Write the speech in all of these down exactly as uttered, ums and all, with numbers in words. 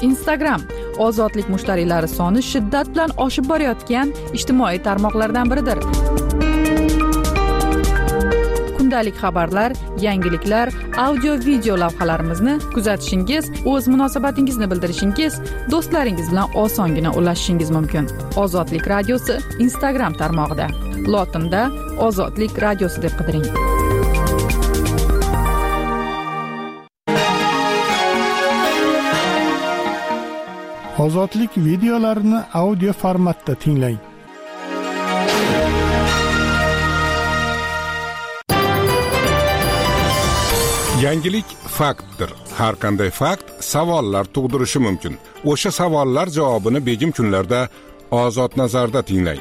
Instagram ozodlik mushtariylari soni shiddat bilan oshib borayotgan ijtimoiy tarmoqlardan biridir. Kundalik xabarlar, yangiliklar, audio-video lavhalarimizni kuzatishingiz, o'z munosabatingizni bildirishingiz, do'stlaringiz bilan osongina ulashishingiz mumkin. Ozodlik radiosi Instagram tarmog'ida. Lotinda Ozodlik radiosi deb qidiring. Ozodlik videolarini audio formatda tinglang. Yangilik faktdir. Har qanday fakt savollar tug'dirishi mumkin. O'sha savollar javobini begim kunlarda Ozod nazarda tinglang.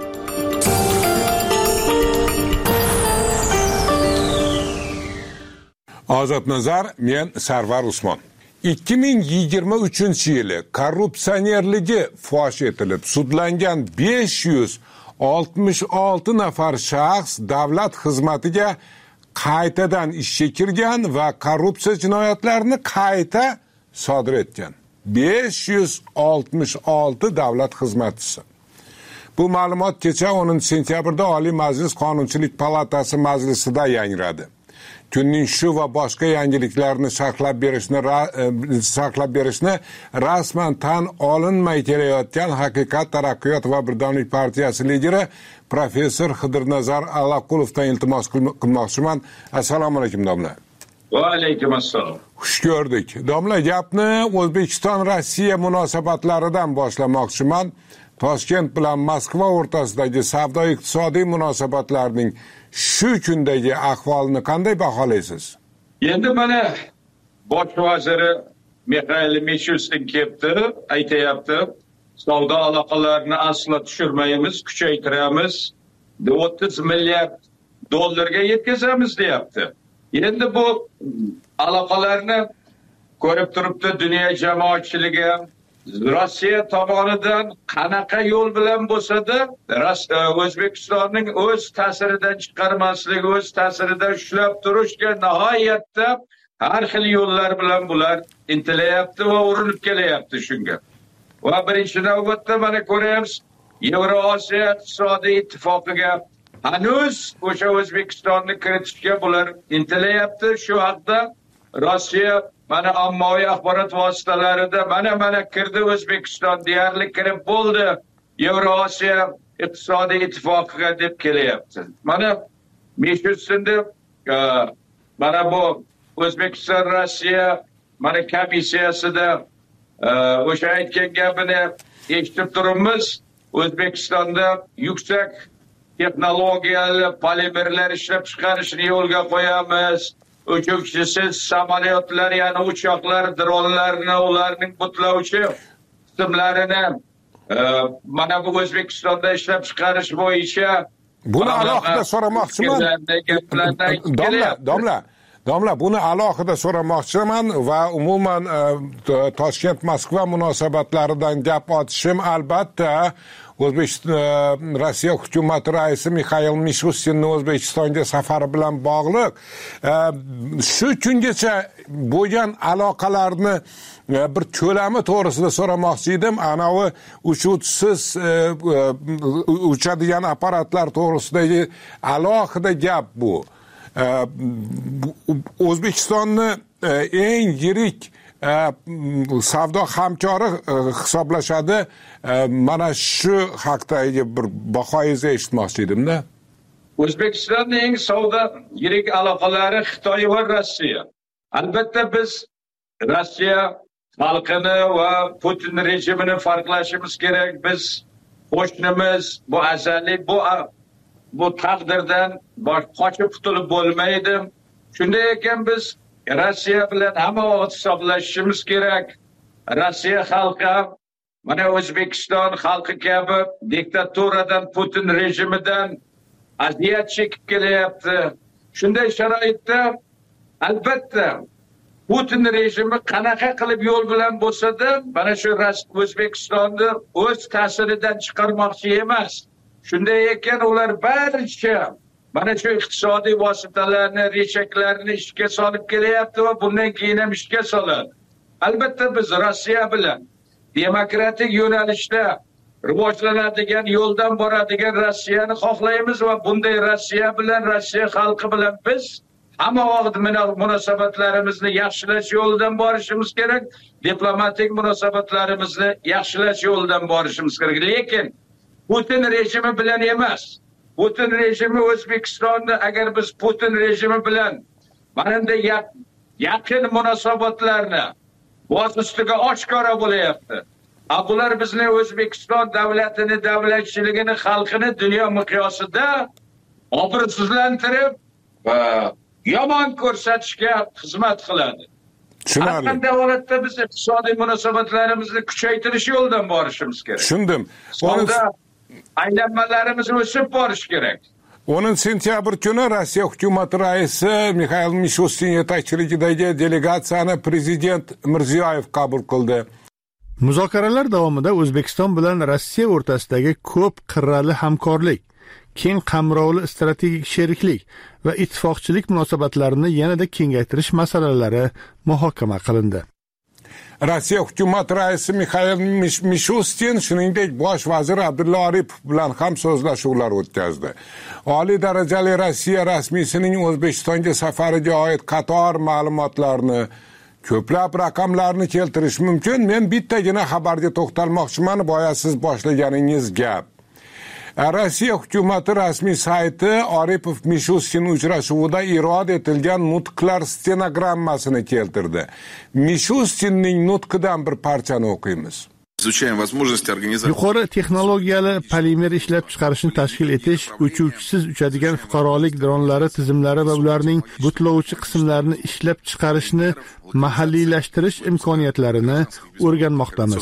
Ozod nazar, men Sarvar Usmon. ikki ming yigirma uchinchi yili korrupsionerligi fosh etilib sudlangan besh yuz oltmish olti nafar shaxs davlat xizmatiga qaytadan ishga kirgan va korrupsiya jinoyatlarini qayta sodir etgan. besh yuz oltmish olti davlat xizmatchisi. Bu ma'lumot kecha o'ninchi sentyabrda Oliy Majlis Qonunchilik palatasi majlisida yangradi. Kunning shu va boshqa yangiliklarni sharhlab berishni sharhlab berishni rasman tan olinmay kelayotgan Haqiqat, Taraqqiyot va Birdamlik partiyasi lideri professor Xidirnazar Allaqulovdan iltimos qilmoqchiman. Assalomu alaykum domla. Va alaykum assalom. Xush ko'rdik. Domla, gapni O'zbekiston Rossiya munosabatlaridan boshlamoqchiman. Toshkent bilan Moskva o'rtasidagi savdo-iqtisodiy munosabatlarning shu kundagi ahvolini qanday baholaysiz? Endi mana bosh vaziri Mikhail Mishustin kelibdi, aytayapti, savdo aloqalarini aslo tushirmaymiz, kuchaytiramiz, o'ttiz milliard dollarga yetkazamiz deyapti. Endi bu aloqalarni ko'rib turibdi dunyo jamoatchiligi. Rossiya tomonidan qanaqa yo'l bilan bo'lsa-da, O'zbekistonning o'z ta'siridan chiqarmaslik, o'z ta'siridan ushlab turishga nihoyatda har xil yo'llar bilan bular intilayapti va urinib kelyapti shunga. Va birinchi navbatda mana ko'ramiz, Yevrosiyo iqtisodiy ittifoqiga hanuz o'sha O'zbekistonni kiritishga bular intilayapti. Shu haqda Rossiya mana ommaviy axborot vositalarida mana mana kirdi O'zbekiston, deyarli kirib bo'ldi Yevrosiyo iqtisodiy ittifoqiga deb kelyapti. Mana Mishustinni mana bu O'zbekiston Rossiya mana komissiyasida o'sha aytgan gapini eshitib turibmiz. O'zbekistonda yuksak texnologiyali polimerlar ishlab chiqarishni yo'lga qo'yamiz. Uçukçisiz samolyotlar, ya'ni uchoqlar, dronlarni, ularning butlovchi qismlarini mana bu O'zbekistonda ishlab chiqarish bo'yicha buni alohida so'ramoqchiman. Domla, domla, domla, buni alohida so'ramoqchiman va umuman Toshkent-Moskva munosabatlaridan gap ochishim albatta O'zbekiston Rossiya hukumati raisi Mikhail Mishustinning O'zbekistonga safari bilan bog'liq. Shu kungacha bo'lgan aloqalarni bir ko'lami to'g'risida so'ramoqchi edim. Anavi uchuvchisiz uchadigan apparatlar to'g'risidagi alohida gap bu. O'zbekistonni eng yirik savdo hamkori hisoblashadi. Mana shu haqdagi bir bahoyingizni eshitmoqchi edimda. O'zbekistonning eng savdo yirik aloqalari Xitoy va Rossiya. Albatta biz Rossiya xalqini va Putin rejimini farqlashimiz kerak. Biz qo'shnimiz, bu azaliy, bu bu taqdirdan qochib qutulib bo'lmaydi. Shunday ekan biz Rossiya bilan hamma vaqt hisoblashishimiz kerak. Rossiya xalqi mana O'zbekiston xalqi kabi diktaturadan, Putin rejimidan aziyat chekib kelyapti. Shunday sharoitda albatta Putin rejimi qanaqa qilib yo'l bilan bo'lsa-da, mana shu O'zbekistonni o'z ta'siridan chiqarmoqchi emas. Shunday ekan ular barcha mana shu iqtisodiy vositalarni, rechaklarni ishga solib kelyapti va bundan keyin ham ishga soladi. albatta biz Rossiya bilan demokratik yo'nalishda rivojlanadigan yo'ldan boradigan Rossiyani xohlaymiz va bunday Rossiya bilan, Rossiya xalqi bilan biz hamma vaqt munosabatlarimizni yaxshilash yo'lidan borishimiz kerak, diplomatik munosabatlarimizni yaxshilash yo'lidan borishimiz kerak. Lekin Putin rejimi bilan emas. Putin rejimi O'zbekistonni agar biz Putin rejimi bilan mana bunday yaqin munosabatlarni boz ustiga oshkora bo'layapti. Bular bizni O'zbekiston davlatini, davlatchiligini, xalqini dunyo miqyosida obro'sizlantirib va yomon ko'rsatishga xizmat qiladi. Tushunarli. Qanday holatda biz iqtisodiy munosabatlarimizni kuchaytirish yo'lidan borishimiz kerak. Tushundim. Onda aylanmalarimiz o'sib borish kerak. o'ninchi sentyabr kuni Rossiya hukumati raisi Mikhail Mishustin yetakchiligidagi delegatsiyani prezident Mirziyoyev qabul qildi. Muzokaralar davomida O'zbekiston bilan Rossiya o'rtasidagi ko'p qirrali hamkorlik, keng qamrovli strategik sheriklik va ittifoqchilik munosabatlarini yanada kengaytirish masalalari muhokama qilindi. Rossiya hukumat raisi Mikhail Mishustin shuningdek bosh vazir Abdulla Aripov bilan ham so'zlashuvlar o'tkazdi. Oliy darajali Rossiya rasmiysining O'zbekistonga safariga oid qator ma'lumotlarni, ko'plab raqamlarni keltirish mumkin. Men bittagina xabarga to'xtalmoqchiman, boya siz boshlaganingiz gap. Rossiya hukumati rasmiy sayti Aripov Mishustin uchrashuvida irod etilgan nutqlar stenogrammasini keltirdi. Mishustinning nutqidan bir parchani o'qiymiz. Yuqori texnologiyali polimer ishlab chiqarishni tashkil etish, uchuvchisiz uchadigan fuqarolik dronlari tizimlari va ularning butlovchi qismlarini ishlab chiqarishni mahalliylashtirish imkoniyatlarini o'rganmoqdamiz.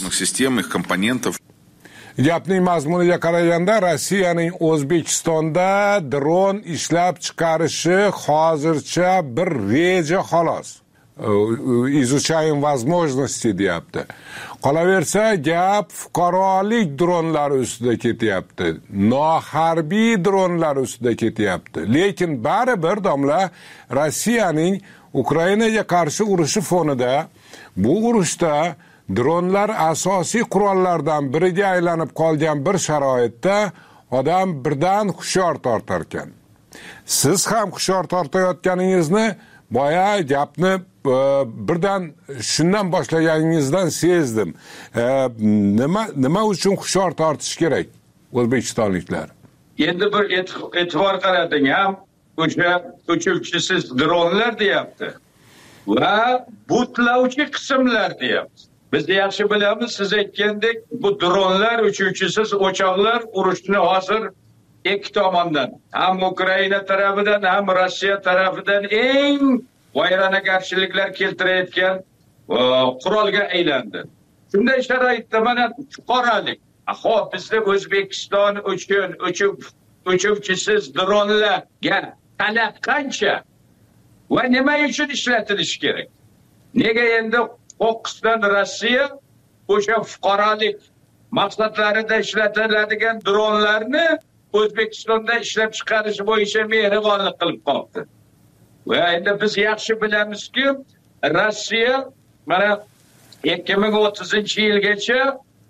Gapning mazmuniga qaraganda Rossiyaning O'zbekistonda dron ishlab chiqarishi hozircha bir reja xolos. Izuchayin возможности deyapti. Qolaversa gap fuqarolik dronlari ustida ketyapti. Noharbiy dronlar ustida ketyapti. Lekin baribir domla Rossiyaning Ukrainaga qarshi urushi fonida bu urushda dronlar asosiy qurollardan biriga aylanib qolgan bir sharoitda odam birdan hushyor tortar ekan. Siz ham hushyor tortayotganingizni boya gapni birdan shundan boshlaganingizdan sezdim. Nima nima uchun hushyor tortish kerak o'zbekistonliklar? Endi bir e'tibor qarating, ham o'sha uchuvchisiz dronlar deyapti va butlovchi qismlar deyapti. Biz yaxshi bilamiz, siz aytgandek, bu dronlar, uchuvchisiz o'choqlar urushni hozir ikki tomondan, ham Ukraina tarafidan, ham Rossiya tarafidan eng vayronagarchiliklar keltirayotgan qurolga aylandi. Shunday sharoitda mana fuqarolik, ahol bizda O'zbekiston uchun uchuvchisiz dronlarga talab qancha va nima uchun ishlatilishi kerak? Nega endi Qo'qqiston Rossiya o'sha fuqarolik maqsadlarida ishlatiladigan dronlarni O'zbekistonda ishlab chiqarish bo'yicha mehribonlik qilib qoldi. Va endi biz yaxshi bilamizki, Rossiya mana ikki ming o'ttizinchi yilgacha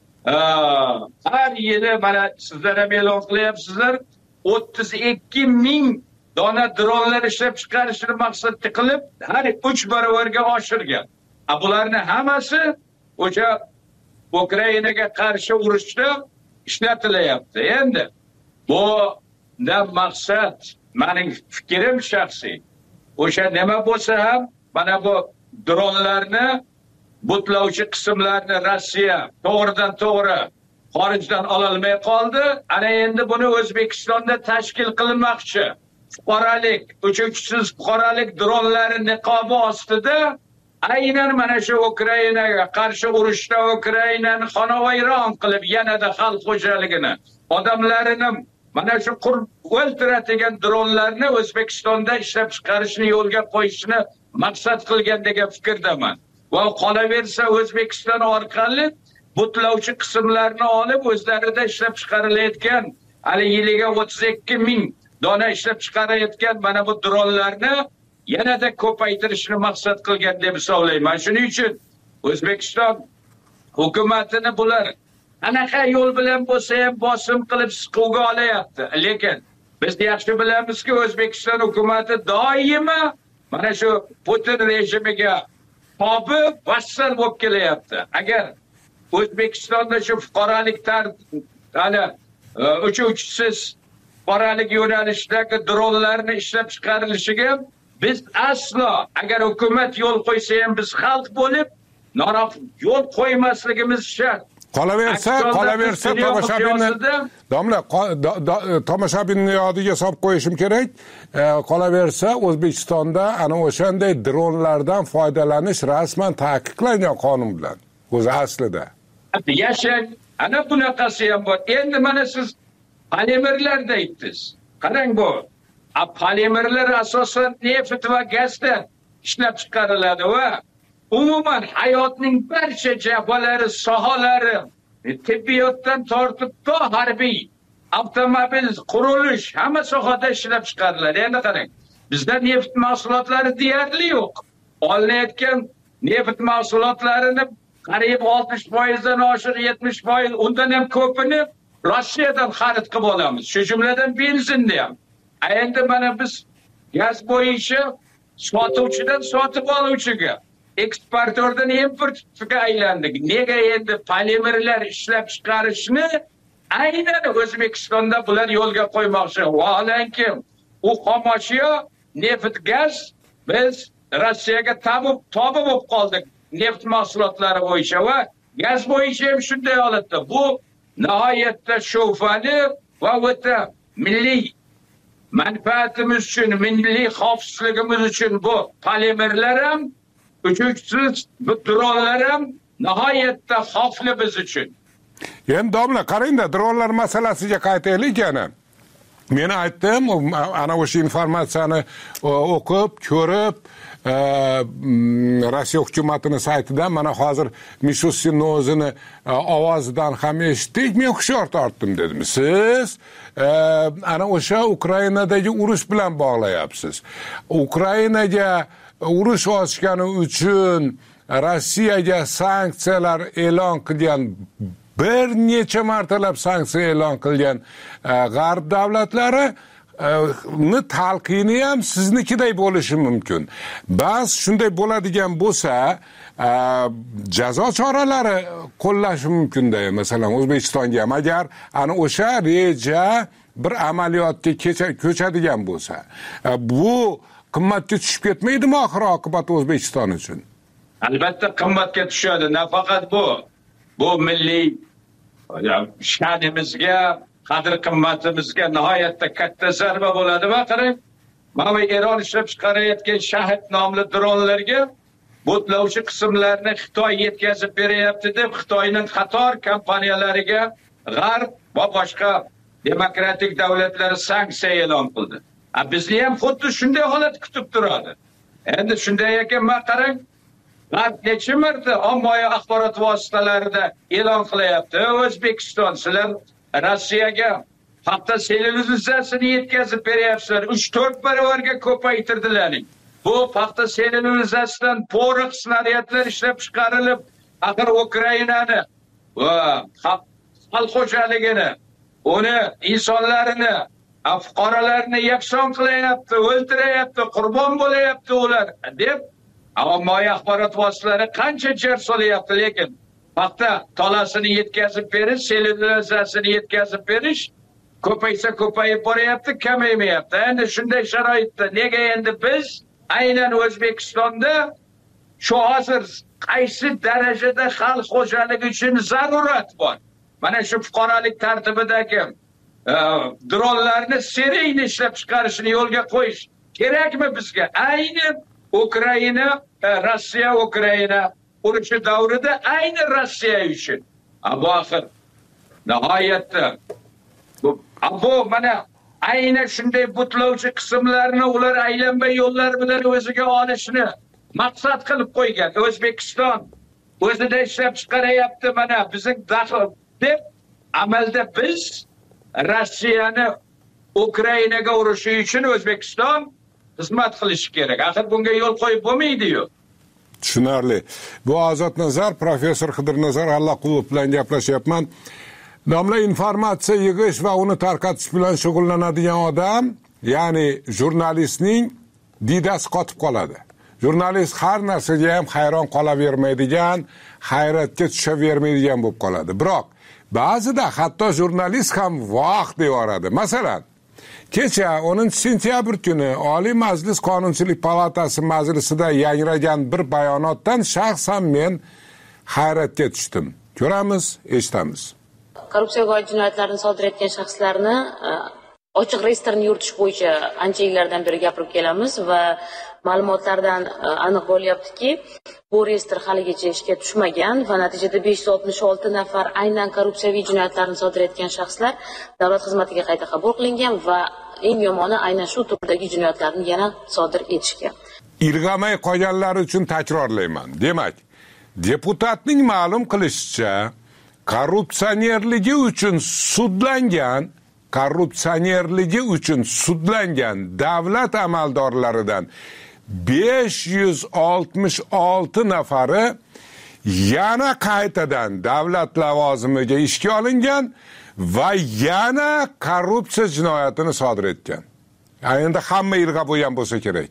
har yili mana sizlar ham e'lon qilyapsizlar, o'ttiz ikki ming dona dronlar ishlab chiqarishni maqsad qilib har uch barobarga oshirgan. Bularning hammasi o'sha Ukrainaga qarshi urushda ishlatilyapti. Endi bu da maqsad, mening fikrim shaxsiy. O'sha nima bo'lsa ham mana bu dronlarni butlovchi qismlarni Rossiya to'g'ridan to'g'ri xorijdan ola olmay qoldi. Ana endi buni O'zbekistonda tashkil qilmoqchi. Fuqarolik, uchuvchisiz fuqarolik dronlari niqobi ostida aynan mana shu Ukrainaga qarshi urushda Ukrainani xonavayron qilib, yanada xalq xo'jaligini, odamlarini mana shu o'ltiradigan dronlarni O'zbekistonda ishlab chiqarishni yo'lga qo'yishni maqsad qilgan degan fikrdaman. Va qolaversa O'zbekiston orqali butlovchi qismlarni olib o'zlarida ishlab chiqarilayotgan, hali yiliga o'ttiz ikki ming dona ishlab chiqarayotgan mana bu dronlarni yanada ko'paytirishni maqsad qilgan deb hisoblayman. Shuning uchun O'zbekiston hukumatini bular anaqa yo'l bilan bo'lsa ham bosim qilib siquvga olyapti. Lekin biz yaxshi bilamizki, O'zbekiston hukumati doimo mana shu Putin rejimiga tobi vassal bo'lib kelyapti. Agar O'zbekistonda shu fuqarolik ana uchuvchisiz fuqarolik yo'nalishidagi dronlarni ishlab chiqarilishiga biz aslo, agar hukumat yo'l qo'ysa ham biz xalq bo'lib norozi yo'l qo'ymasligimiz shart. Qolaversa, qolaversa tomoshabinni domla tomoshabinni yodiga solib qo'yishim kerak. Qolaversa O'zbekistonda ana o'shanday dronlardan foydalanish rasman taqiqlangan qonun bilan. O'zi aslida. Yashang, ana bunaqasi ham bor. Endi mana siz polimerlarda aytdingiz. Qarang bu. A polimerlar asosan neft va gazdan ishlab chiqariladi va umuman hayotning barcha jabhalari, sohalari, tibbiyotdan tortib to harbiy, avtomobil, qurilish, hamma sohada ishlab chiqariladi. Endi qarang, bizda neft mahsulotlari deyarli yo'q. Olinayotgan neft mahsulotlarini qariyb oltmish foiz dan oshiq yetmish foiz, undan ham ko'pini Rossiyadan xarid qilib olamiz. Shu jumladan benzinni ham. Endi mana biz gaz bo'yicha sotuvchidan sotib oluvchiga, eksportyordan importga aylandik. Nega endi polimerlar ishlab chiqarishni aynan O'zbekistonda bular yo'lga qo'ymoqchi? Vaholanki u xomashyo, neft, gaz biz Rossiyaga tabib tobi bo'lib qoldik. Neft mahsulotlari bo'yicha va gaz bo'yicha ham shunday holatda. Bu nihoyatda shubhali va o'ta milliy manfaatimiz uchun, milliy xavfsizligimiz uchun bu polimerlar ham, uchuvchisiz dronlar ham nihoyatda xavfli biz uchun. Endi domla qarangda, dronlar masalasiga qaytaylik yana. Men aytdim, ana o'sha informatsiyani o'qib, ko'rib, Rossiya hukumatining saytidan mana hozir Mishustinning o'zini ovozidan ham eshitdik. Men hushyor tortdim dedim. Siz ana o'sha Ukrainadagi urush bilan bog'layapsiz. Ukrainaga urush ochgani uchun Rossiyaga sanksiyalar e'lon qilgan, bir necha martalab sanksiya e'lon qilgan g'arb davlatlari ni talqini ham siznikiday bo'lishi mumkin. Bas shunday bo'ladigan bo'lsa, jazo choralari qo'llashi mumkin-da, masalan O'zbekistonga ham agar ana o'sha reja bir amaliyotga ko'chadigan bo'lsa. Bu qimmatga tushib ketmaydimi oxir oqibat O'zbekiston uchun? Albatta qimmatga tushadi. Nafaqat bu. Bu milliy sha'nimizga, qadr qimmatimizga nihoyatda katta zarba bo'ladi va qarang, mana Eron ishlab chiqarayotgan Shahid nomli dronlarga botlovchi qismlarni Xitoy yetkazib beryapti deb Xitoyning qator kompaniyalariga G'arb va boshqa demokratik davlatlar sanksiya e'lon qildi. A bizni ham xuddi shunday holat kutib turadi. Endi shunday ekan, mana qarang, G'arb necha marta ommaviy axborot vositalarida e'lon qilyapti. O'zbekiston sizlar Rossiyaga paxta sellyulozasini yetkazib beryapsizlar. uch to'rt barobarga ko'paytirdilaring. Bu paxta sellyulozasidan porox snaryadlar ishlab chiqarilib, axir Ukrainani va xalq xo'jaligini, uni insonlarini, fuqarolarni yakson qilyapti, o'ldirayapti, qurbon bo'layapti ular deb ommaviy axborot vositalari qancha jar solyapti, lekin paxta tolasini yetkazib berish, sellyulozasini yetkazib berish ko'paysa ko'payib boryapti, kamaymayapti. Endi shunday sharoitda nega endi biz aynan O'zbekistonda shu hozir qaysi darajada xalq xo'jaligi uchun zarurat bor? Mana shu fuqarolik tartibidagi dronlarni seriyni ishlab chiqarishni yo'lga qo'yish kerakmi bizga? Ayni Ukraina, Rossiya Ukraina urushi davrida ayni Rossiya uchun. Bu axir nihoyatda bu bu mana ayni shunday butlovchi qismlarni ular aylanma yo'llar bilan o'ziga olishni maqsad qilib qo'ygan. O'zbekiston o'zida ishlab chiqarayapti, mana bizning daxl deb amalda biz Rossiyani Ukrainaga urushi uchun O'zbekiston xizmat qilishi kerak. Axir bunga yo'l qo'yib bo'lmaydi-yu. Tushunarli. Bu Ozodnazar, professor Qidirnazar Allaqulov bilan gaplashyapman. Domla, informatsiya yig'ish va uni tarqatish bilan shug'ullanadigan odam, ya'ni jurnalistning didasi qotib qoladi. Jurnalist har narsaga ham hayron qolavermaydigan, hayratga tushavermaydigan bo'lib qoladi. Biroq ba'zida hatto jurnalist ham voh deyoradi. Masalan, kecha o'ninchi sentyabr kuni Oliy Majlis Qonunchilik palatasi majlisida yangragan bir bayonotdan shaxsan men hayratga tushdim. Ko'ramiz, eshitamiz. Korrupsiyaga oid jinoyatlarni sodir etgan shaxslarni ochiq reyestrni yuritish bo'yicha ancha yillardan beri gapirib kelamiz va ma'lumotlardan aniq bo'lyaptiki, bu reyestr haligacha ishga tushmagan va natijada besh yuz oltmish olti nafar aynan korrupsiyaviy jinoyatlarni sodir etgan shaxslar davlat xizmatiga qayta qabul qilingan va eng yomoni aynan shu turdagi jinoyatlarni yana sodir etishgan. Irg'amay qolganlari uchun takrorlayman. Demak, deputatning ma'lum qilishicha, korrupsionerligi uchun sudlangan korrupsionerligi uchun sudlangan davlat amaldorlaridan besh yuz oltmish olti nafari yana qaytadan davlat lavozimiga ishga olingan va yana korrupsiya jinoyatini sodir etgan. Endi hamma irg'ab bo'lgan bo'lsa kerak.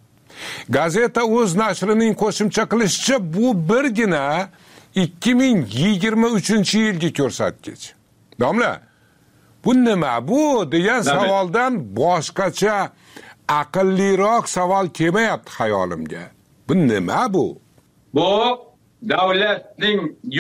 Gazeta O'z nashrining qo'shimcha qilishicha, bu birgina ikki ming yigirma uchinchi yilgi ko'rsatkich. Domla, bu nima bu degan savoldan boshqacha aqlliroq savol kelmayapti xayolimga. Bu nima bu? Bu davlatning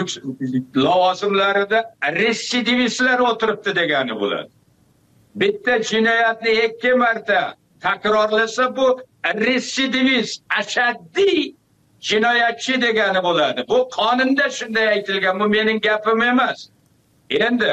lavozimlarida retsidivistlar o'tiribdi degani bo'ladi. Bitta jinoyatni ikki marta takrorlasa bu retsidivist, ashaddiy jinoyatchi degani bo'ladi. Bu qonunda shunday aytilgan, bu mening gapim emas. Endi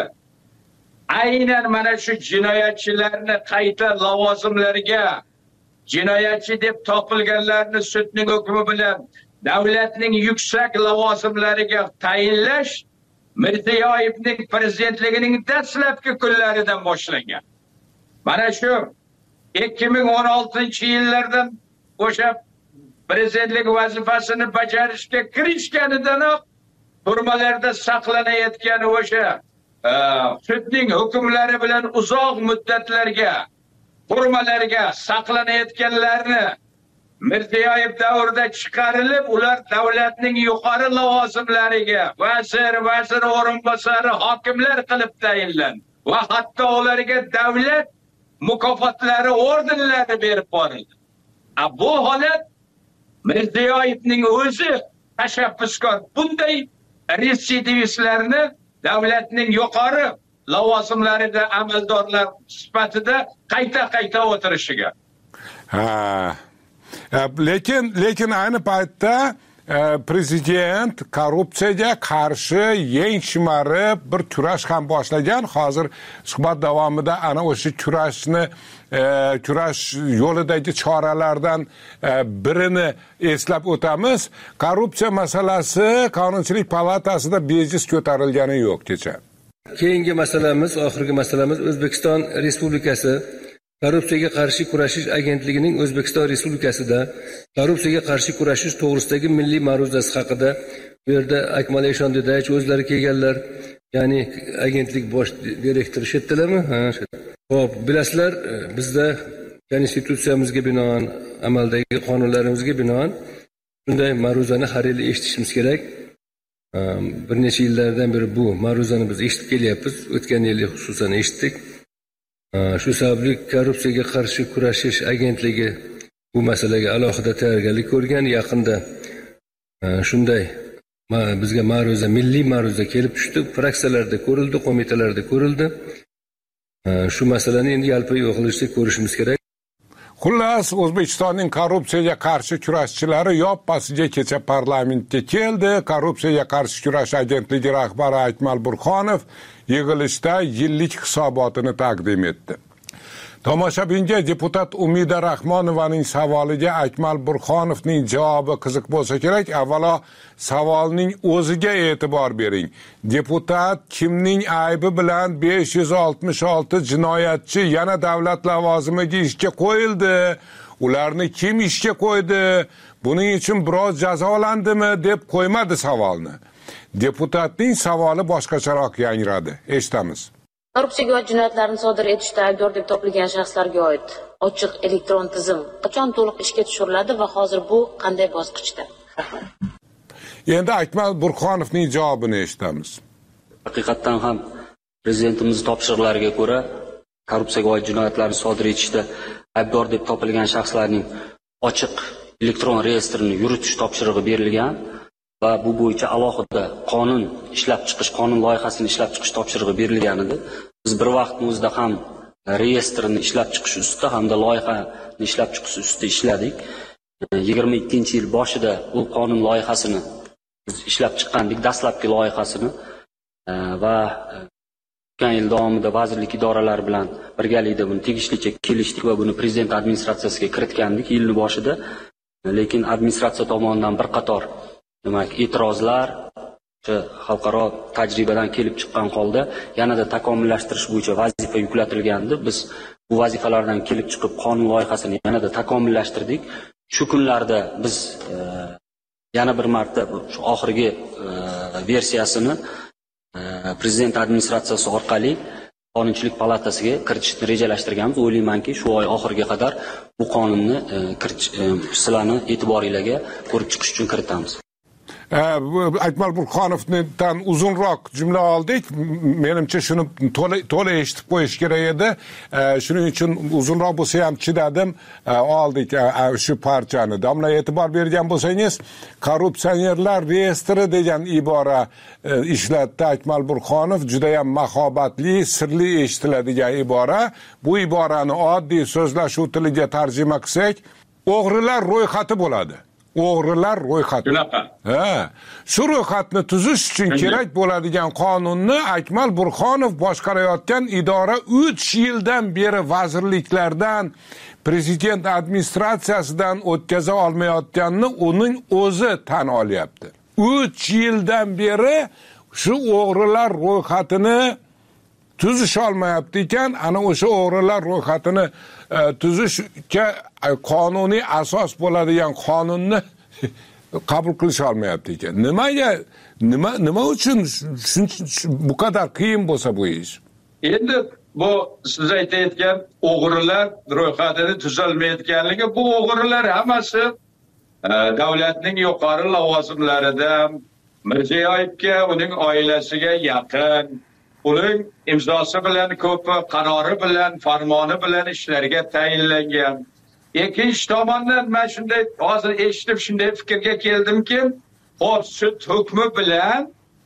aynan mana shu jinoyatchilarni qayta lavozimlariga, jinoyatchi deb topilganlarni sudning hukmi bilan davlatning yuksak lavozimlariga tayinlash Mirziyoyevning prezidentligining dastlabki kunlaridan boshlangan. Mana shu ikki ming o'n oltinchi yillardan o'sha prezidentlik vazifasini bajarishga kirishganidanoq turmalarda saqlanayotgan o'sha sudning hukmlari bilan uzoq muddatlarga turmalarga saqlanayotganlarni Mirziyoyev davrida chiqarilib, ular davlatning yuqori lavozimlariga vazir, vazir o'rinbosari, hokimlar qilib tayinlandi va hatto ularga davlat mukofotlari, ordenlari berib borildi. Bu holat Mirziyoyevning o'zi tashabbuskor bunday retsidivistlarni davlatning yuqori lavozimlarida amaldorlar sifatida qayta-qayta o'tirishiga. Ha. Lekin lekin ayni paytda prezident korrupsiyaga qarshi yeng shimarib bir kurash ham boshlagan. Hozir suhbat davomida ana o'sha kurashni kurash yo'lidagi choralardan birini eslab o'tamiz. Korrupsiya masalasi Qonunchilik palatasida bejiz ko'tarilgani yo'q kecha. Keyingi masalamiz, oxirgi masalamiz O'zbekiston Respublikasi Korrupsiyaga qarshi kurashish agentligining O'zbekiston Respublikasida korrupsiyaga qarshi kurashish to'g'risidagi milliy ma'ruzasi haqida. Bu yerda Akmal Eshon Dedayevich o'zlari kelganlar, ya'ni agentlik bosh direktori shetdilarmi? Ha, xo'p, bilasizlar, bizda konstitutsiyamizga binoan, amaldagi qonunlarimizga binoan bunday ma'ruzani har yil eshitishimiz kerak. Bir necha yillardan beri bu ma'ruzani biz eshitib kelyapmiz. O'tgan yil xususan eshitdik. Shu sababli korrupsiyaga qarshi kurashish agentligi bu masalaga alohida tayyorgarlik ko'rgan. Yaqinda shunday bizga ma'ruza, milliy ma'ruza kelib tushdi. Fraksiyalarda ko'rildi, qo'mitalarda ko'rildi. Shu masalani endi yalpi yo'qlashda ko'rishimiz kerak. Xullas, O'zbekistonning korrupsiyaga qarshi kurashchilari yoppasiga kecha parlamentga keldi. Korrupsiyaga qarshi kurash agentligi rahbari Akmal Burxonov yig'ilishda yillik hisobotini taqdim etdi. Tomoshabinga deputat Umida Rahmonovaning savoliga Akmal Burxonovning javobi qiziq bo'lsa kerak. Avvalo savolning o'ziga e'tibor bering. Deputat kimning aybi bilan besh yuz oltmish olti jinoyatchi yana davlat lavozimiga ishga qo'yildi? ularni kim ishga qo'ydi, buning uchun biroz jazolandimi deb qo'ymadi savolni. Deputatning savoli boshqacharoq yangradi. Eshitamiz. Korrupsiyaga va jinoyatlarni sodir etishda aybdor deb topilgan shaxslarga oid ochiq elektron tizim qachon to'liq ishga tushiriladi va hozir bu qanday bosqichda? Rahmat. Endi Akmal Burxonovning javobini eshitamiz. Haqiqatan ham prezidentimiz topshiriqlariga ko'ra korrupsiyaga oid jinoyatlarni sodir etishda aybdor deb topilgan shaxslarning ochiq elektron reyestrini yuritish topshirig'i berilgan va bu bo'yicha alohida qonun ishlab chiqish, qonun loyihasini ishlab chiqish topshirig'i berilgan edi. Biz bir vaqtning o'zida ham reyestrni ishlab chiqish ustida hamda loyihani ishlab chiqish ustida ishladik. yigirma ikkinchi yil boshida bu qonun loyihasini biz ishlab chiqqandik, dastlabki loyihasini va o'tgan yil davomida vazirlik idoralari bilan birgalikda buni tegishlicha kelishdik va buni prezident administratsiyasiga kiritgandik yilning boshida. Lekin administratsiya tomonidan bir qator demak e'tirozlar xalqaro tajribadan kelib chiqqan holda yanada takomillashtirish bo'yicha vazifa yuklatilgandi. Biz bu vazifalardan kelib chiqib qonun loyihasini yanada takomillashtirdik. Shu kunlarda biz e, yana bir marta shu oxirgi e, versiyasini e, prezident administratsiyasi orqali Qonunchilik palatasiga kiritishni rejalashtirganmiz. O'ylaymanki, shu oy oxiriga qadar bu qonunni e, kiritish e, sizlarni e'tiboringizga ko'rib chiqish uchun kiritamiz. Akmal Burxonovdan uzunroq jumla oldik. Menimcha shuni to'la to'la eshitib qo'yish kerak edi. Shuning uchun uzunroq bo'lsa ham chidadim, oldik shu parchani. Domla e'tibor bergan bo'lsangiz, korrupsionerlar reyestri degan ibora ishlatdi Akmal Burxonov. Juda ham mahobatli, sirli eshitiladigan ibora. Bu iborani oddiy so'zlashuv tiliga tarjima qilsak, o'g'rilar ro'yxati bo'ladi. O'g'rilar ro'yxati. Ha, shu ro'yxatni tuzish uchun kerak bo'ladigan qonunni Akmal Burxonov boshqarayotgan idora uch yildan beri vazirliklardan, prezident administratsiyasidan o'tkaza olmayotganini uning o'zi tan olyapti. uch yildan beri shu o'g'rilar ro'yxatini tuzish olmayapti ekan, ana o'sha o'g'rilar ro'yxatini e, tuzishga qonuniy asos bo'ladigan qonunni qabul qilish olmayapti ekan. Nimaga nima nima uchun bu qadar qiyin bo'lsa bu ish? Endi bu siz aytayotgan o'g'rilar ro'yxatini tuzilmayotganligi, bu o'g'rilar hammasi e, davlatning yuqori lavozimlaridan Mirziyoyevga, uning oilasiga yaqin, uning imzosi bilan ko'pi, qarori bilan, farmoni bilan ishlarga tayinlangan. Ikkinchi tomondan men shunday hozir eshitib shunday fikrga keldimki, hop sud hukmi bilan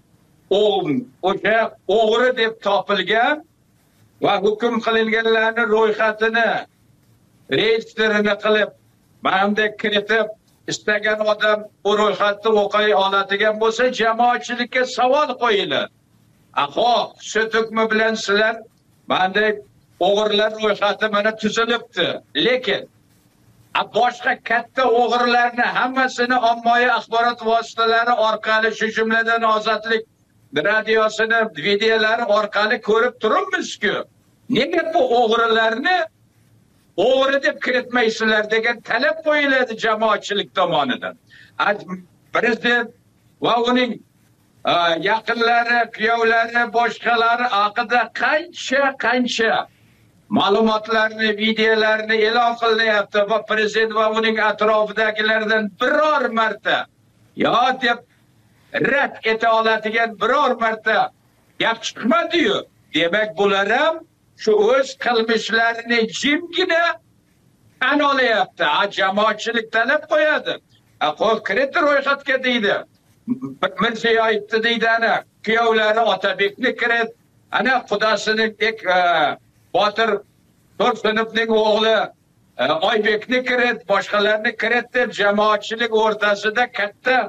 o'sha o'g'ri deb topilgan va hukm qilinganlarning ro'yxatini, reyestrini qilib, manda kiritib, istagan odam bu ro'yxatni o'qiy oladigan bo'lsa, jamoatchilikka savol qo'yiladi. Aho, sud hukmi bilan sizlar bunday o'g'irlar ro'yxati mana tuzilibdi. Lekin boshqa katta o'g'irlarni hammasini ommaviy axborot vositalari orqali, shu jumladan Ozodlik radiosini videolari orqali ko'rib turibmiz-ku. Nega bu o'g'rilarni o'g'ri deb kiritmaysizlar degan talab qo'yiladi jamoatchilik tomonidan. Prezident va uning yaqinlari, kuyovlari, boshqalari haqida qancha qancha ma'lumotlarni, videolarni e'lon qilyapti va prezident va uning atrofidagilardan biror marta yo deb rad eta oladigan biror marta gap chiqmadi-yu. Demak, bular ham shu o'z qilmishlarini jimgina tan olyapti. Jamoatchilik talab qo'yadi. Qo'l kirit ro'yxatga deydi. Mirziyoyevni deydi, ana kuyovlari Otabekni kirit, ana qudasining Botir Tursunovning o'g'li Oybekni kirit, boshqalarni kirit deb jamoatchilik o'rtasida katta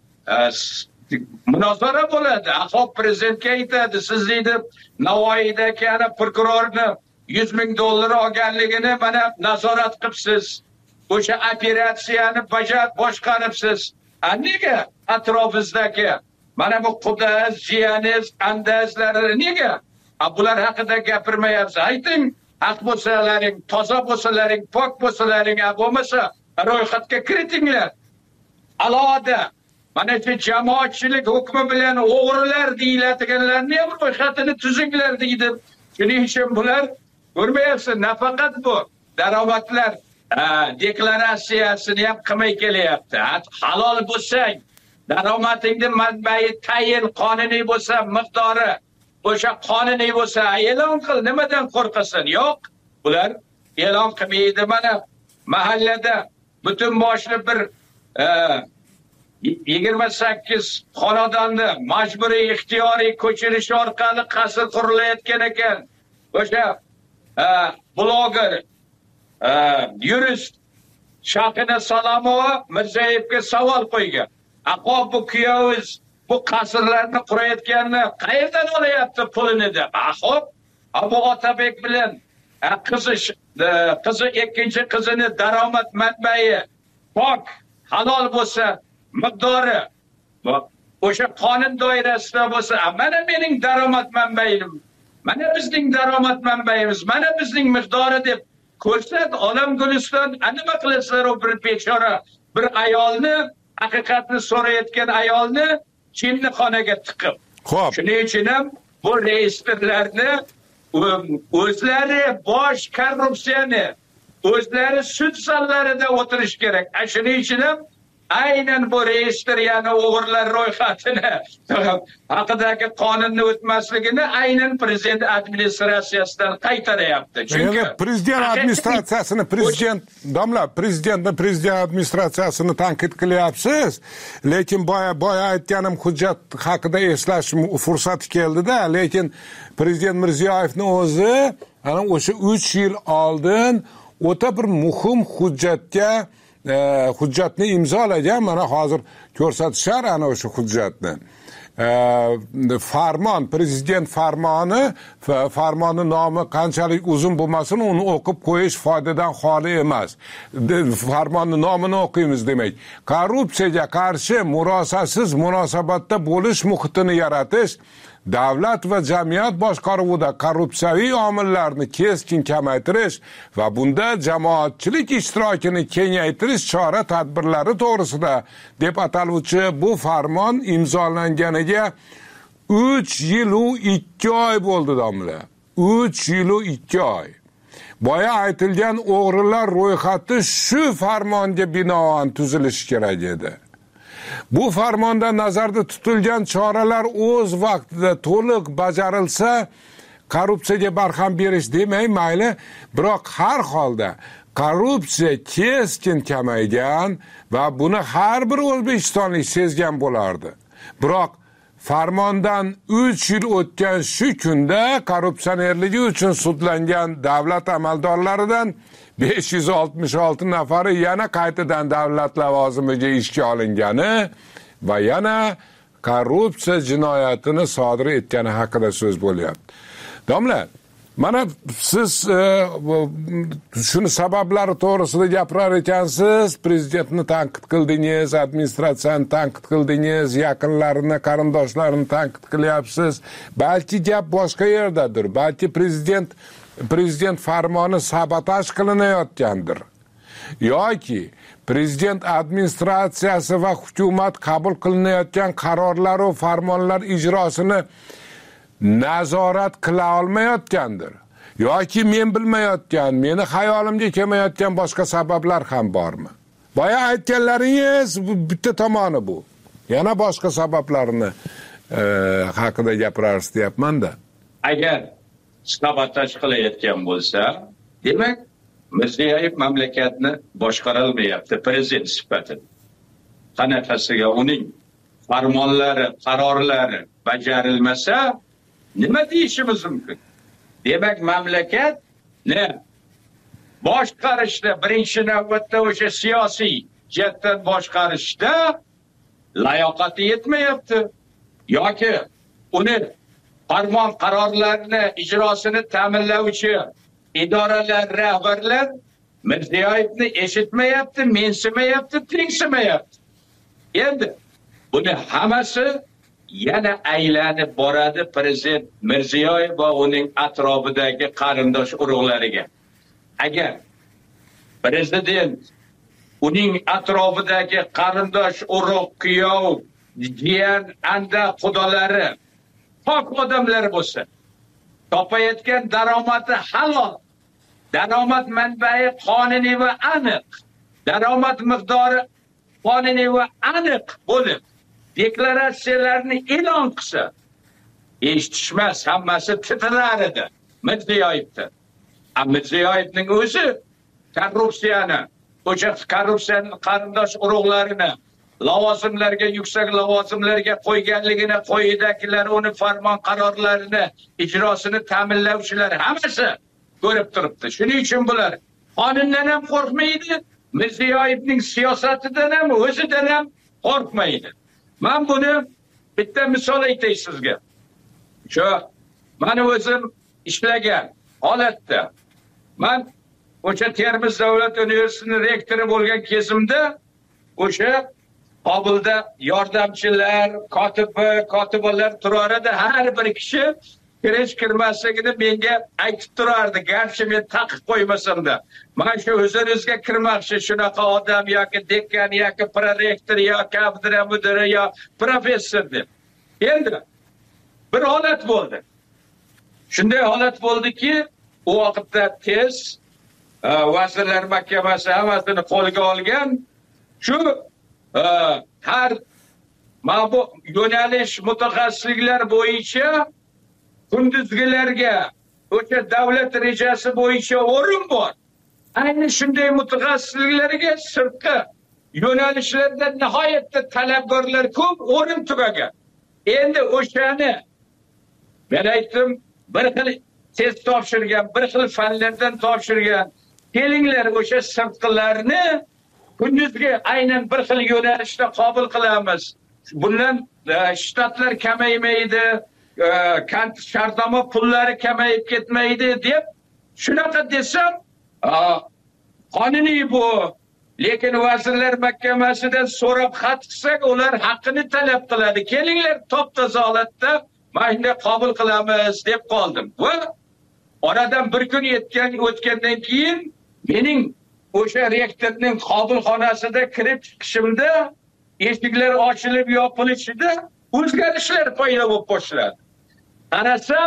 munozara bo'ladi. Ahob prezidentga aytadi, siz deydi Navoiydagi ana prokurorni yuz ming dollar olganligini mana nazorat qilibsiz. O'sha operatsiyani bajarib boshqaribsiz. Nega atrofizdagi mana bu qudas, jiyaniz, andazlari nega bular haqida gapirmayapsiz? Ayting, haq bo'lsalaring, toza bo'lsalaring, pok bo'lsalaring, bo'lmasa ro'yxatga kiritinglar. Alohida mana shu jamoatchilik hukmi bilan o'g'rilar deyiladiganlarni ham ro'yxatini tuzinglar deydi. Shuning uchun bular ko'rmayapsiz, nafaqat bu daromadlar deklaratsiyasini ham qilmay kelyapti. Halol bo'lsang, daromadingni manbai tayin qonuniy bo'lsa, miqdori o'sha qonuniy bo'lsa e'lon qil, nimadan qo'rqasan? Yo'q, bular e'lon qilmaydi. Mana mahallada butun boshli bir yigirma sakkiz xonadonni majburiy ixtiyoriy ko'chirish orqali qasr qurilayotgan ekan. O'sha bloger, yurist Shahina Salomova Mirzayevga savol qo'ygan. Aqob bu kuyovingiz bu qasrlarni qurayotganini qayerdan olyapti pulini deb. Ahob, Abu Otabek bilan qizi qizi ikkinchi qizini daromad manbai pok, halol bo'lsa, miqdori o'sha qonun doirasida bo'lsa, mana mening daromad manbaim, mana bizning daromad manbaimiz, mana bizning miqdori deb ko'rsat. Olam Guliston nima qilasizlar o bir bechora bir ayolni, haqiqatni so'rayotgan ayolni jinnixonaga tiqib. Xo'p. Shuning uchun ham bu reyestrlarni o'zlari bosh korrupsiyani o'zlari sud zallarida o'tirish kerak. Shuning uchun ham aynan bu reyestr, ya'ni o'g'irlar ro'yxatini haqidagi qonunni o'tmasligini aynan prezident administratsiyasidan qaytaryapti. Chunki prezident administratsiyasini prezident domla prezidentni prezident administratsiyasini tanqid qilyapsiz, lekin boya boya aytganim hujjat haqida eslash fursati keldi-da, lekin prezident Mirziyoyevning o'zi ana o'sha uch yil oldin o'ta bir muhim hujjatga hujjatni imzolagan. Mana hozir ko'rsatishar ana o'sha hujjatni. Farmon, prezident farmoni, farmoni nomi qanchalik uzun bo'lmasin, uni o'qib qo'yish foydadan xoli emas. Farmonni nomini o'qiymiz demak. Korrupsiyaga qarshi murosasiz munosabatda bo'lish muhitini yaratish, davlat va jamiyat boshqaruvida korrupsiyaviy omillarni keskin kamaytirish va bunda jamoatchilik ishtirokini kengaytirish chora-tadbirlari to'g'risida deb ataluvchi bu farmon imzolanganiga uch yil u ikki oy bo'ldi domla. uch yil u ikki oy. Boya aytilgan o'g'rilar ro'yxati shu farmonga binoan tuzilishi kerak edi. Bu farmonda nazarda tutilgan choralar o'z vaqtida to'liq bajarilsa, korrupsiyaga barham berish demay mayli, biroq har holda korrupsiya keskin kamaygan va buni har bir o'zbekistonlik sezgan bo'lardi. Biroq farmondan uch yil o'tgan shu kunda korrupsionerligi uchun sudlangan davlat amaldorlaridan besh yuz oltmish olti nafari yana qaytadan davlat lavozimiga ishga olingani va yana korrupsiya jinoyatini sodir etgani haqida so'z bo'lyapti. Domla, mana siz shuni sabablari to'g'risida gapirar ekansiz, prezidentni tanqid qildingiz, administratsiyani tanqid qildingiz, yaqinlarini, qarindoshlarini tanqid qilyapsiz. Balki gap boshqa yerdadir. Balki prezident prezident farmoni sabotaj qilinayotgandir. Yoki prezident administratsiyasi va hukumat qabul qilinayotgan qarorlar va farmonlar ijrosini nazorat qila olmayotgandir. Yoki men bilmayotgan, meni xayolimga kelmayotgan boshqa sabablar ham bormi? Boya aytganlaringiz bitta tomoni bu. Yana boshqa sabablarni haqida gapirasiz deyapman-da. Agar sabotaj qilayotgan bo'lsa, demak Mirziyoyev mamlakatni boshqara olmayapti prezident sifatida. Qanaqasiga uning farmonlari, qarorlari bajarilmasa, nima deyishimiz mumkin? Demak, mamlakat ne boshqarishda birinchi navbatda o'sha siyosiy jihatdan boshqarishda layoqati yetmayapti yoki uni farmon qarorlarini ijrosini ta'minlovchi idoralar, rahbarlar Mirziyoyevni eshitmayapti, mensimayapti, tingsimayapti. Endi buni hammasi yana aylanib boradi prezident Mirziyoyev va uning atrofidagi qarindosh urug'lariga. Agar prezident uning atrofidagi qarindosh urug' kuyov, jiyan, anda xudolari pok odamlar bo'lsa, topayotgan daromadi halol, daromad manbai qonuniy va aniq, daromad miqdori qonuniy va aniq bo'lib deklaratsiyalarni e'lon qilsa, eshitishmas, hammasi titrar edi Mirziyoyevda. Mirziyoyevning o'zi korrupsiyani, o'sha korrupsiyaning qarindosh urug'larini lavozimlarga, yuksak lavozimlarga qo'yganligini, qo'yidagilar uni farmon qarorlarini ijrosini ta'minlovchilar hammasi ko'rib turibdi. Shuning uchun bular qonundan ham qo'rqmaydi, Mirziyoyevning siyosatidan ham, o'zidan ham qo'rqmaydi. Men buni bitta misol aytay sizga. Shu meni o'zim ishlagan holatda, men o'sha Termiz davlat universitetining rektori bo'lgan kezimda o'sha Qobulda yordamchilar, kotibi, kotibalar turar edi. Har bir kishi kirish kirmasligini menga aytib turardi, garchi men taqiq qo'ymasam-da. Men shu o'zingizga kirmoqchi shunaqa odam yoki dekan yoki prorektor yoki kafedra mudiri yo professor deb. Endi bir holat bo'ldi. Shunday holat bo'ldiki, u vaqtda tez Vazirlar Mahkamasi hammasini qo'lga olgan. Shu har bu yo'nalish mutaxassisliklar bo'yicha kunduzgilarga o'sha davlat rejasi bo'yicha o'rin bor. Ayni shunday mutaxassisliklarga sirtqi yo'nalishlarda nihoyatda talabgorlar ko'p, o'rin tugagan. Endi o'shani men aytdim, bir xil test topshirgan, bir xil fanlardan topshirgan. Kelinglar o'sha sirtqilarni kunduzgi aynan bir xil yo'nalishda qabul qilamiz. Bundan shtatlar kamaymaydi, kant shartnoma pullari kamayib ketmaydi deb shunaqa desam, qonuniy bu. Lekin Vazirlar Mahkamasidan so'rab xat qilsak, ular haqqini talab qiladi. Kelinglar top-toza holatda mana qabul qilamiz deb qoldim. Va oradan bir kun yetgan o'tgandan keyin mening o'sha rektorning qabulxonasida kirib chiqishimda eshiklar ochilib yopilishida o'zgarishlar paydo bo'lib boshladi. Qarasam,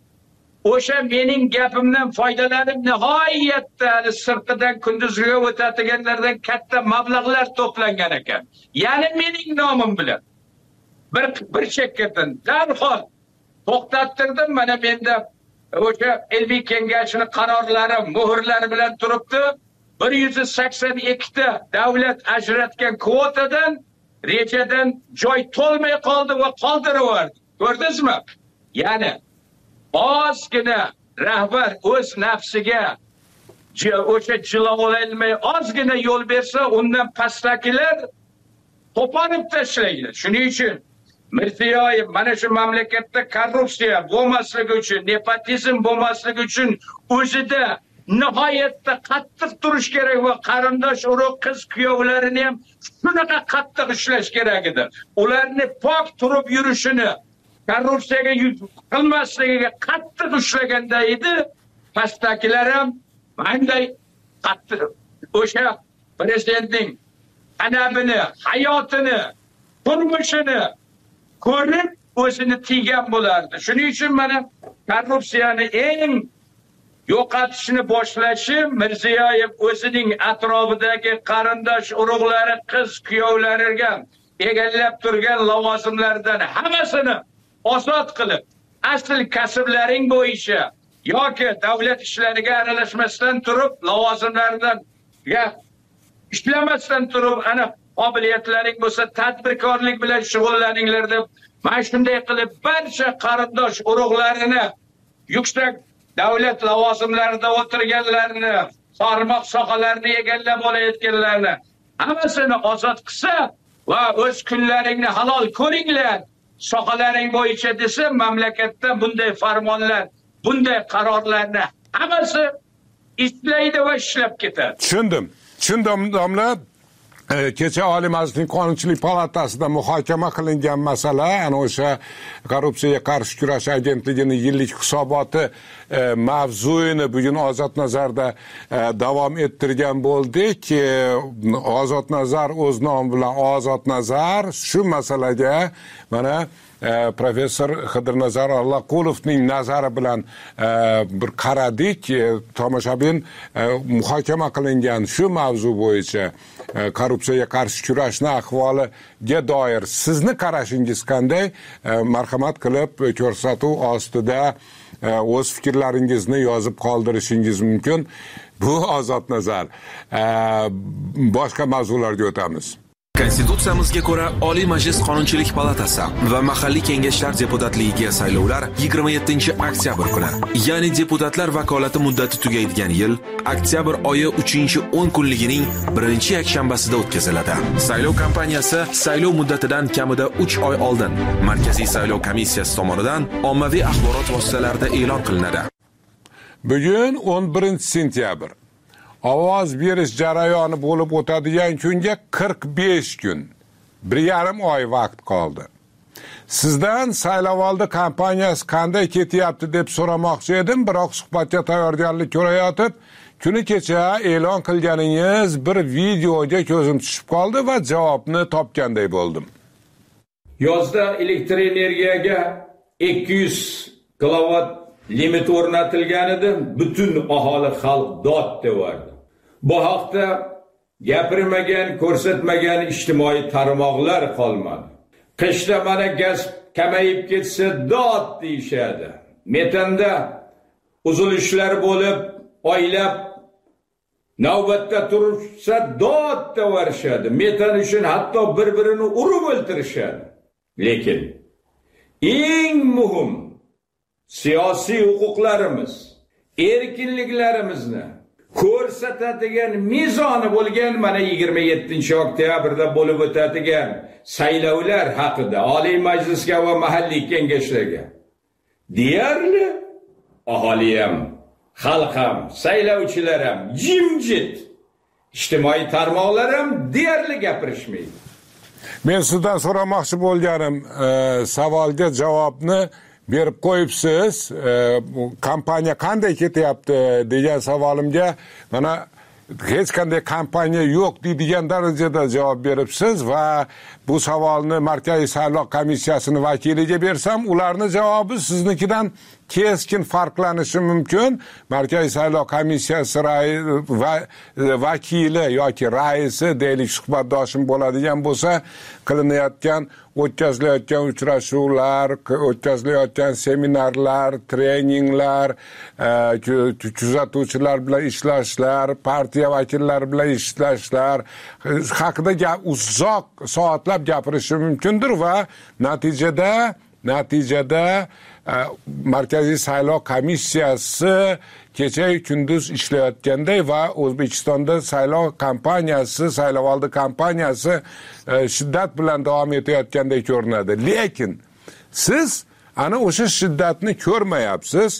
o'sha mening gapimdan foydalanib nihoyatda sirtidan kunduzga o'tadiganlardan katta mablag'lar to'plangan ekan. Ya'ni mening nomim bilan bir bir chekkadan darhol to'xtattirdim. Mana menda o'sha ilmiy kengashning qarorlari, muhrlari bilan turibdi. bir yuz sakson ikki ta davlat ajratgan kvotadan rejadan joy to'lmay qoldi va qoldirib yubordi. Ko'rdingizmi? Ya'ni ozgina rahbar o'z nafsiga o'sha jilovololmay ozgina yo'l bersa, undan pastdagilar qo'porib tashlaydi. Shuning uchun Mirziyoyev mana shu mamlakatda korrupsiya bo'lmasligi uchun, nepotizm bo'lmasligi uchun o'zida nihoyatda qattiq turish kerak va qarindosh urug' qiz kuyovlarini ham shunaqa qattiq ishlash kerak edi. Ularni pok turib yurishini, korrupsiyaga qilmasligiga qattiq ushlaganda edi. Pastdagilar ham bunday qattiq o'sha prezidentning anabini, hayotini, turmushini ko'rib o'zini tiygan bo'lardi. Shuning uchun mana korrupsiyani eng yo'qotishni boshlashi Mirziyoyev o'zining atrofidagi qarindosh urug'lari, qiz kuyovlariga egallab turgan lavozimlardan hammasini ozod qilib, asl kasblaring bo'yicha yoki davlat ishlariga aralashmasdan turib, lavozimlardan ishlamasdan turib, ana qobiliyatlaring bo'lsa tadbirkorlik bilan shug'ullaninglar deb mana shunday qilib barcha qarindosh urug'larini, yuksak davlat lavozimlarida o'tirganlarni, tarmoq sohalarini egallab olayotganlarni hammasini ozod qilsa va o'z kunlaringni halol ko'ringlar, sohalaring bo'yicha desa, mamlakatda bunday farmonlar, bunday qarorlarni hammasi ishlaydi va ishlab ketadi. Tushundim. Tushundim, domla. kecha Oliy Majlisning Qonunchilik palatasida muhokama qilingan masala, ana o'sha korrupsiyaga qarshi kurash agentligining yillik hisoboti mavzuyini bugun Ozod Nazarda davom ettirgan bo'ldik. Ozod Nazar o'z nomi bilan Ozod Nazar shu masalaga mana professor Xidirnazar Allaqulovning nazari bilan bir qaradik. Tomoshabin muhokama qilingan shu mavzu bo'yicha korrupsiyaga qarshi kurashni ahvoliga doir sizni qarashingiz qanday? Marhamat qilib ko'rsatuv ostida o'z fikrlaringizni yozib qoldirishingiz mumkin. Bu Ozod Nazar. Boshqa mavzularga o'tamiz. Konstitutsiyamizga ko'ra Oliy Majlis Qonunchilik palatasi va mahalliy kengashlar deputatligiga saylovlar yigirma yettinchi oktyabr kuni, ya'ni deputatlar vakolati muddati tugaydigan yil oktyabr oyi uchinchi o'n kunligining birinchi yakshanbasida o'tkaziladi. Saylov kampaniyasi saylov muddatidan kamida uch oy oldin Markaziy saylov komissiyasi tomonidan ommaviy axborot vositalarida e'lon qilinadi. Bugun o'n birinchi sentyabr. Ovoz berish jarayoni bo'lib o'tadigan kunga qirq besh kun, bir yarim oy vaqt qoldi. Sizdan saylovoldi kampaniyasi qanday ketyapti deb so'ramoqchi edim, biroq suhbatga tayyorgarlik ko'rayotib, kuni kecha e'lon qilganingiz bir videoga ko'zim tushib qoldi va javobni topganday bo'ldim. Yozda elektr energiyaga ikki yuz kilovat limit o'rnatilgan edi, butun aholi xalq dod devardi. Bu haqda gapirmagan, ko'rsatmagan ijtimoiy tarmoqlar qolmadi. Qishda mana gaz kamayib ketsa dod deyishadi. Metanda uzilishlar bo'lib, oylab navbatda tursa dod devarishadi. Metan uchun hatto bir-birini urib o'ltirishadi. Lekin eng muhim siyosiy huquqlarimiz, erkinliklarimizni ko'rsatadigan mezoni bo'lgan mana yigirma yettinchi oktyabrda bo'lib o'tadigan saylovlar haqida Oliy Majlisga va mahalliy kengashlarga deyarli aholi ham, xalq ham, saylovchilar ham jimjit, ijtimoiy tarmoqlar ham deyarli gapirishmaydi. Men sizdan so'ramoqchi bo'lganim savolga javobni berib qo'yibsiz. Kampaniya qanday ketyapti degan savolimga mana hech qanday kampaniya yo'q deydigan darajada javob beribsiz va bu savolni Markaziy saylov komissiyasining vakiliga bersam, ularning javobi siznikidan keskin farqlanishi mumkin. Markaziy saylov komissiyasi va vakili yoki raisi deylik suhbatdoshim bo'ladigan bo'lsa, qilinayotgan o'tkazilayotgan uchrashuvlar, o'tkazilayotgan seminarlar, treninglar, kuzatuvchilar bilan ishlashlar, partiya vakillari bilan ishlashlar haqida uzoq soatlab gapirishi mumkindir va natijada natijada Markaziy saylov komissiyasi kecha kunduz ishlayotganday va O'zbekistonda saylov kampaniyasi, saylovoldi kampaniyasi shiddat bilan davom etayotganday ko'rinadi. Lekin siz ana o'sha shiddatni ko'rmayapsiz.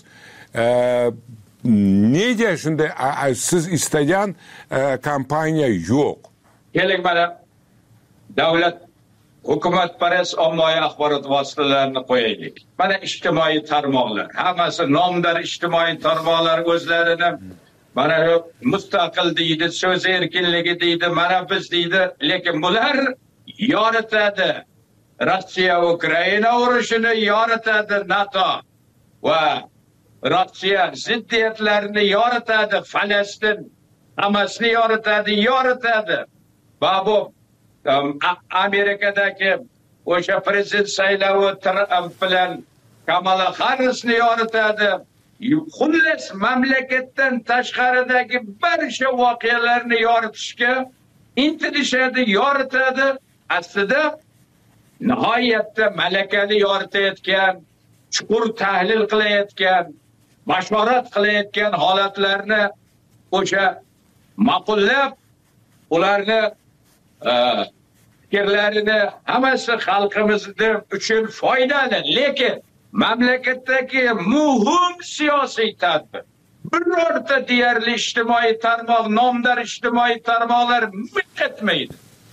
Nega shunday siz istagan kampaniya yo'q? Keling mana davlat hukumatparast ommaviy axborot vositalarini qo'yaylik. Mana ijtimoiy tarmoqlar, hammasi nomdor ijtimoiy tarmoqlar o'zlarini mana mustaqil deydi, so'z erkinligi deydi, mana biz deydi, lekin bular yoritadi. Rossiya Ukraina urushini yoritadi NATO va Rossiya ziddiyatlarini yoritadi, Falastin Hamasni yoritadi, yoritadi. Va bu Amerikadagi o'sha prezident saylovi bilan Kamala Harrisni yoritadi. Xullas mamlakatdan tashqaridagi barcha voqealarni yoritishga intilishadi, yoritadi. Aslida nihoyatda malakali yoritayotgan, chuqur tahlil qilayotgan, bashorat qilayotgan holatlarni o'sha ma'qullab, ularni fikrlarini hammasi xalqimiz uchun foydali, lekin mamlakatdagi muhim siyosiy tadbir birorta deyarli ijtimoiy tarmoq, nomdor ijtimoiy tarmoqlar miq etmaydi.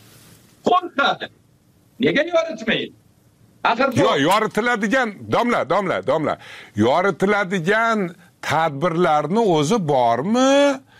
qo'rqadi. Nega yoritmaydi? Axir yo'q, yoritiladigan domla, domla, domla. Yoritiladigan tadbirlarni o'zi bormi?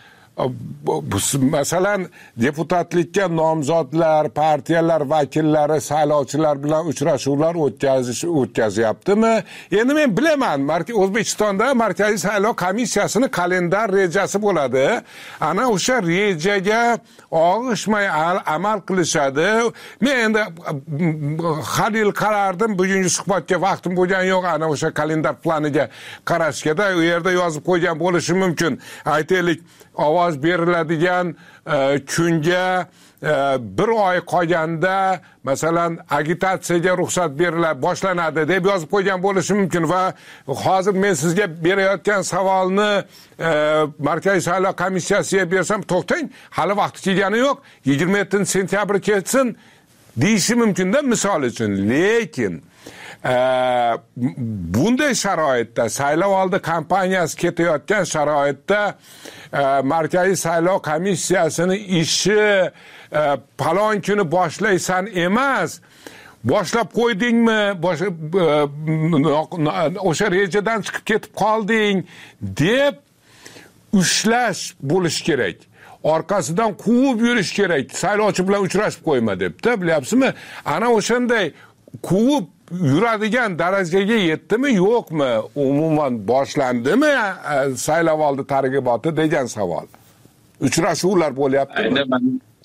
Masalan, deputatlikka nomzodlar, partiyalar vakillari, saylovchilar bilan uchrashuvlar o'tkazish o'tkazyaptimi? Endi men bilaman, O'zbekistonda Markaziy saylov komissiyasini kalendar rejasi bo'ladi. Ana o'sha rejaga og'ishmay amal qilishadi. Men endi har yil qarardim, bugungi suhbatga vaqtim bo'lgani yo'q, ana o'sha kalendar planiga qarashgada u yerda yozib qo'ygan bo'lishi mumkin. Aytaylik, ovoz beriladigan kunga bir oy qolganda masalan agitatsiyaga ruxsat berilib boshlanadi deb yozib qo'ygan bo'lishi mumkin va hozir men sizga berayotgan savolni Markaziy saylov komissiyasiga bersam, to'xtang, hali vaqti kelgani yo'q, yigirma yettinchi sentyabr ketsin deyishi mumkin-da, misol uchun. Lekin bunday sharoitda, saylov oldi kampaniyasi ketayotgan sharoitda Markaziy saylov komissiyasini ishi palon kuni boshlaysan emas, boshlab qo'ydingmi, o'sha rejadan chiqib ketib qolding deb ushlash bo'lish kerak. Orqasidan quvib yurish kerak. Saylovchi bilan uchrashib qo'yma deb-da, bilyapsizmi? Ana o'shanday quvib yuradigan darajaga yetdimi, yo'qmi? Umuman boshlandimi saylovoldi targ'iboti degan savol. Uchrashuvlar bo'lyapti. Endi men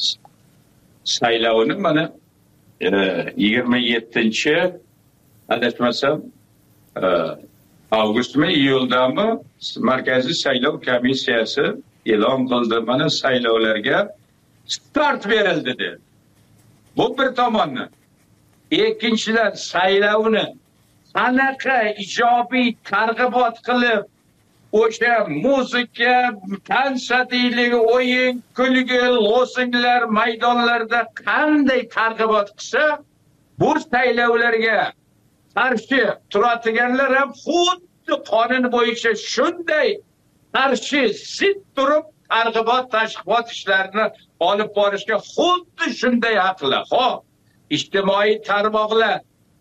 saylovni mana yigirma yettinchi adashmasam avgustmi, iyuldami Markaziy saylov komissiyasi e'lon qildi, mana saylovlarga start berildi dedi. Bu bir tomondan. Ikkinchidan, saylovni qanaqa ijobiy targ'ibot qilib, o'sha muzika, tansadiylik, o'yin, kulgi, losinglar maydonlarda qanday targ'ibot qilsa, bu saylovlarga qarshi turadiganlar ham xuddi qonun bo'yicha shunday qarshi zid turib targ'ibot, tashviqot ishlarini olib borishga xuddi shunday haqli. Xo'p, ijtimoiy tarmoqlar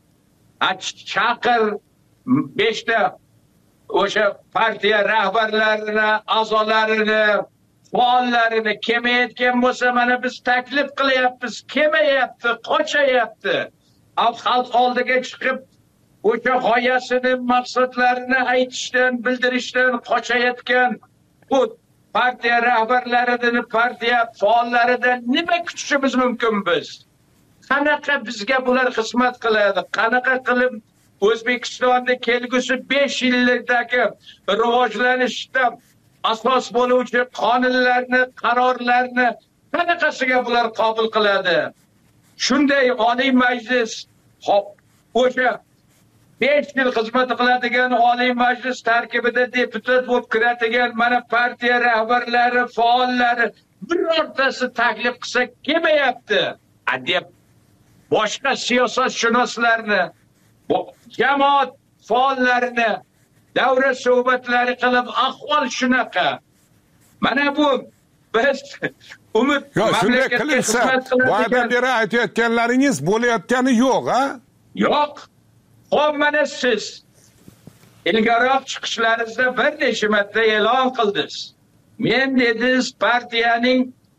chaqir beshta o'sha partiya rahbarlarini, a'zolarini, faollarini kemayotgan bo'lsa, mana biz taklif qilyapmiz, kemayapti, qochayapti. Xalq oldiga chiqib o'sha g'oyasini, maqsadlarini aytishdan, bildirishdan qochayotgan bu partiya rahbarlaridan, partiya faollaridan nima kutishimiz mumkin biz? Qanaqa bizga bular xizmat qiladi? Qanaqa qilib O'zbekistonda kelgusi besh yillikdagi rivojlanishda asos bo'luvchi qonunlarni, qarorlarni qanaqasiga bular qabul qiladi? Shunday Oliy Majlis, hop, o'sha besh yil xizmat qiladigan Oliy Majlis tarkibida deputat bo'lib kiradigan mana partiya rahbarlari, faollari birortasi taklif qilsa kelmayapti deb boshqa siyosatshunoslarni, jamoat faollarini davra suhbatlari qilib, ahvol shunaqa. Mana bu biz umid shunday qilinsa, boyadan beri aytayotganlaringiz bo'layotgani yo'q, ha? Yo'q. Xo'p, mana siz ilgariroq chiqishlaringizda bir necha marta e'lon qildingiz. Men dedingiz, partiyaning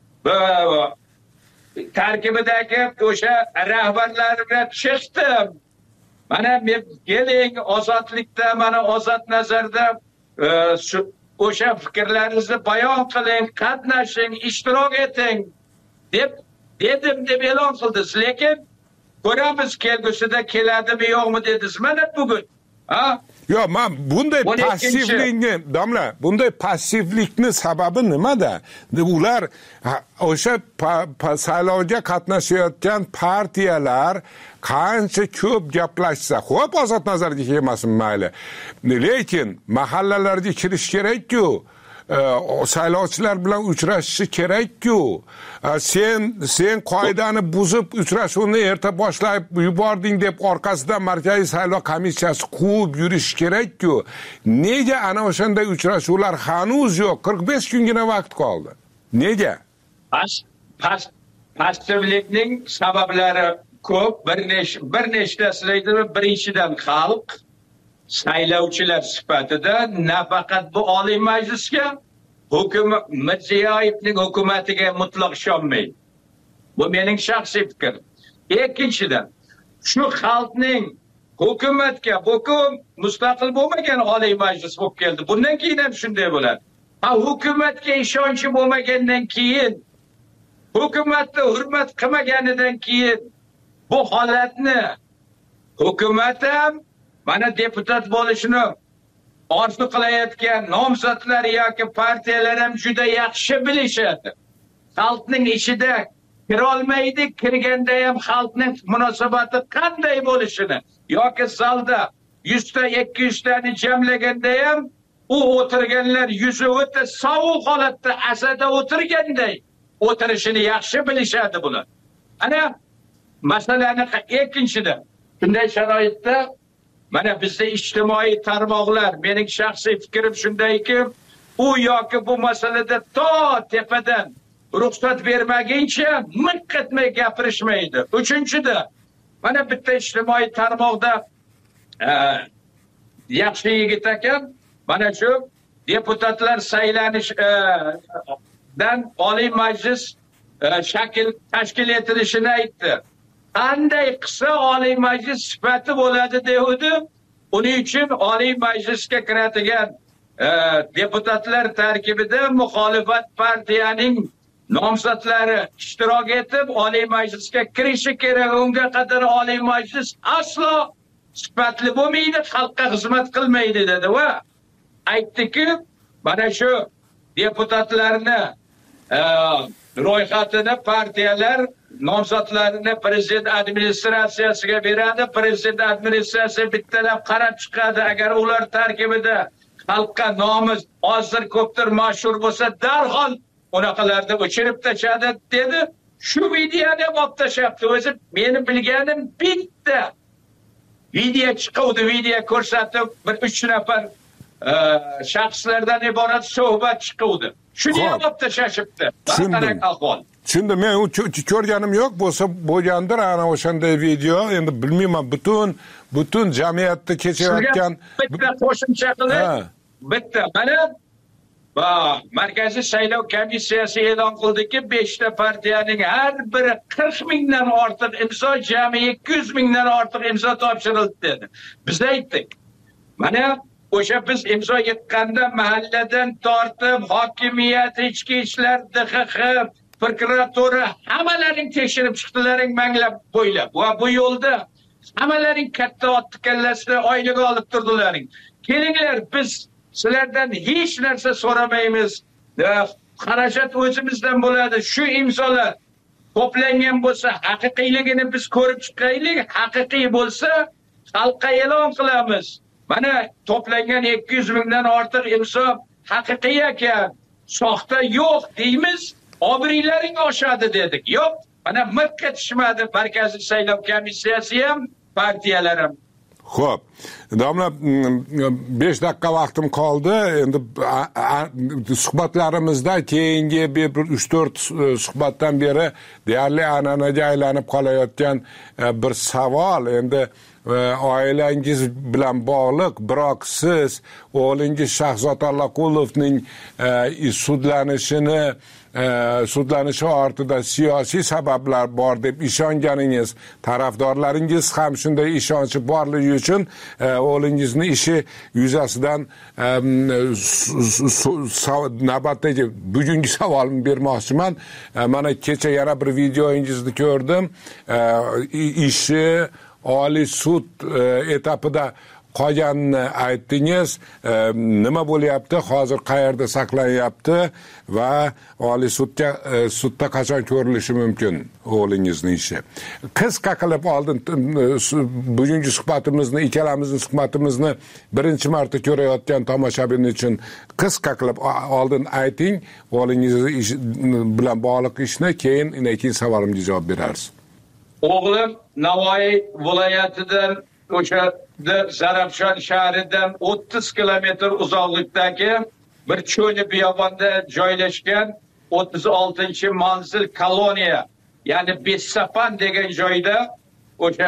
tarkibidagi o'sha rahbarlar bilan chiqdim. Mana men keling, ozodlikda, mana ozod nazarda o'sha fikrlaringizni bayon qiling, qatnashing, ishtirok eting deb dedim deb e'lon qildingiz. Lekin ko'ramiz kelgusida keladimi yo'qmi dedingiz. Mana bugun, ha? Yo'q, men bunday passivlikni, domla, bunday passivlikni sababi nimada? Ular o'sha saylovga qatnashayotgan partiyalar qancha ko'p gaplashsa, xo'p, ozod nazarga kelmasin, mayli. Lekin mahallalarga kirish kerak-ku. Saylovchilar bilan uchrashishi kerak-ku. Sen sen qoidani buzib uchrashuvni erta boshlab yubording deb orqasidan Markaziy saylov komissiyasi quvib yurish kerak-ku. Nega ana o'shanday uchrashuvlar hanuz yo'q? qirq besh kungina vaqt qoldi. Nega? Pas pas Passivlikning sabablari ko'p. Bir nesh bir nechtasi aytdim. Birinchidan xalq saylovchilar sifatida nafaqat bu Oliy Majlisga, hukumat Mirziyoyevning hukumatiga mutlaq ishonmaydi. Bu mening shaxsiy fikrim. Ikkinchidan, shu xalqning hukumatga, bu mustaqil bo'lmagan Oliy Majlis bo'lib keldi. Bundan keyin ham shunday bo'ladi. Ha, hukumatga ishonchi bo'lmagandan keyin, hukumatni hurmat qilmaganidan keyin bu holatni hukumat ham mana deputat bo'lishini orzu qilayotgan nomzodlar yoki partiyalar ham juda yaxshi bilishadi. Xalqning ichida kira olmaydi, kirganda ham xalqning munosabati qanday bo'lishini yoki zalda yuz ta ikki yuz tani jamlaganda ham u o'tirganlar yuzi o'ta sovuq holatda asada o'tirganday o'tirishini yaxshi bilishadi bular. Ana masalani ikkinchidan, bunday sharoitda mana bizda ijtimoiy tarmoqlar, mening shaxsiy fikrim shundayki, u yoki bu masalada to tepadan ruxsat bermaguncha miqqatmay gapirishmaydi. Uchinchida, mana bitta ijtimoiy tarmoqda e, yaxshi yigit ekan, mana shu deputatlar saylanish e, dan Oliy Majlis e, shakl tashkil etilishini aytdi. Qanday qilsa Oliy Majlis sifati bo'ladi deydi. Uning uchun Oliy Majlisga kiradigan e, deputatlar tarkibida muxolifat partiyaning nomzodlari ishtirok etib Oliy Majlisga kirishi kerak. Unga qadar Oliy Majlis aslo sifatli bo'lmaydi, xalqqa xizmat qilmaydi dedi va aytdiki, mana shu deputatlarni e, ro'yxatini partiyalar nomzodlarini prezident administratsiyasiga beradi. Prezident administratsiyasi bittalab qarab chiqadi. Agar ular tarkibida xalqqa nomi hozir ko'pdir mashhur bo'lsa, darhol unaqalarni o'chirib tashadi dedi. Shu videoni olib tashlabdi. O'zi meni bilganim bitta video chiqdi, video ko'rsatib bir uch nafar e, shaxslardan iborat suhbat chiqdi. Shuni ham olib tashlashibdi. Qanaqa ahvol? Shunda men ko'rganim yo'q, bo'lsa bo'lgandir ana o'shanday video. Endi bilmayman, butun butun jamiyatda kechayotgan bitta qo'shimcha qilib, bitta mana va Markaziy saylov komissiyasi e'lon qildiki, besh ta partiyaning har biri qirq mingdan ortiq imzo, jami ikki yuz mingdan ortiq imzo topshirildi dedi. Biz aytdik. Mana o'sha biz imzo yig'ganda mahalladan tortib hokimiyat, ichki ishlar, D X X, prokuratura hammalaring tekshirib chiqdilaring manglab bo'ylab. Va bu yo'lda hammalaring katta otni kallasida oylik olib turdilaring. Kelinglar, biz sizlardan hech narsa so'ramaymiz. Xarajat o'zimizdan bo'ladi. Shu imzolar to'plangan bo'lsa, haqiqiyligini biz ko'rib chiqaylik. Haqiqiy bo'lsa, xalqqa e'lon qilamiz. Mana to'plangan ikki yuz mingdan ortiq imzo haqiqiy ekan, soxta yo'q deymiz. Obiriylaring oshadi dedik. Yo'q, mana miqqa tushmadi Markaziy saylov komissiyasi ham, partiyalar ham. Xo'p, domla besh daqiqa vaqtim qoldi. Endi suhbatlarimizda keyingi bir uch to'rt suhbatdan beri deyarli an'anaga aylanib qolayotgan bir savol, endi oilangiz bilan bog'liq, biroq siz o'g'lingiz Shahzod Allaqulovning sudlanishini sudlanishi ortida siyosiy sabablar bor deb ishonganingiz, tarafdorlaringiz ham shunday ishonchi borligi uchun o'g'lingizni ishi yuzasidan navbatdagi bugungi savolimni bermoqchiman. Mana kecha yana bir videoingizni ko'rdim. Ishi Oliy sud etapida qolganini aytdingiz. Nima bo'lyapti, hozir qayerda saqlanyapti va Oliy sudga sudda qachon ko'rilishi mumkin o'g'lingizning ishi? Qisqa qilib oldin bugungi suhbatimizni, ikkalamizning suhbatimizni birinchi marta ko'rayotgan tomoshabin uchun qisqa qilib oldin ayting o'g'lingiz bilan bog'liq ishni, keyin keyin savolimga javob berarsiz. O'g'lim Navoiy viloyatidan o'sha Zarafshon shahridan o'ttiz kilometr uzoqlikdagi bir cho'li biyobonda joylashgan o'ttiz oltinchi manzil koloniya ya'ni Bessapan degan joyda o'sha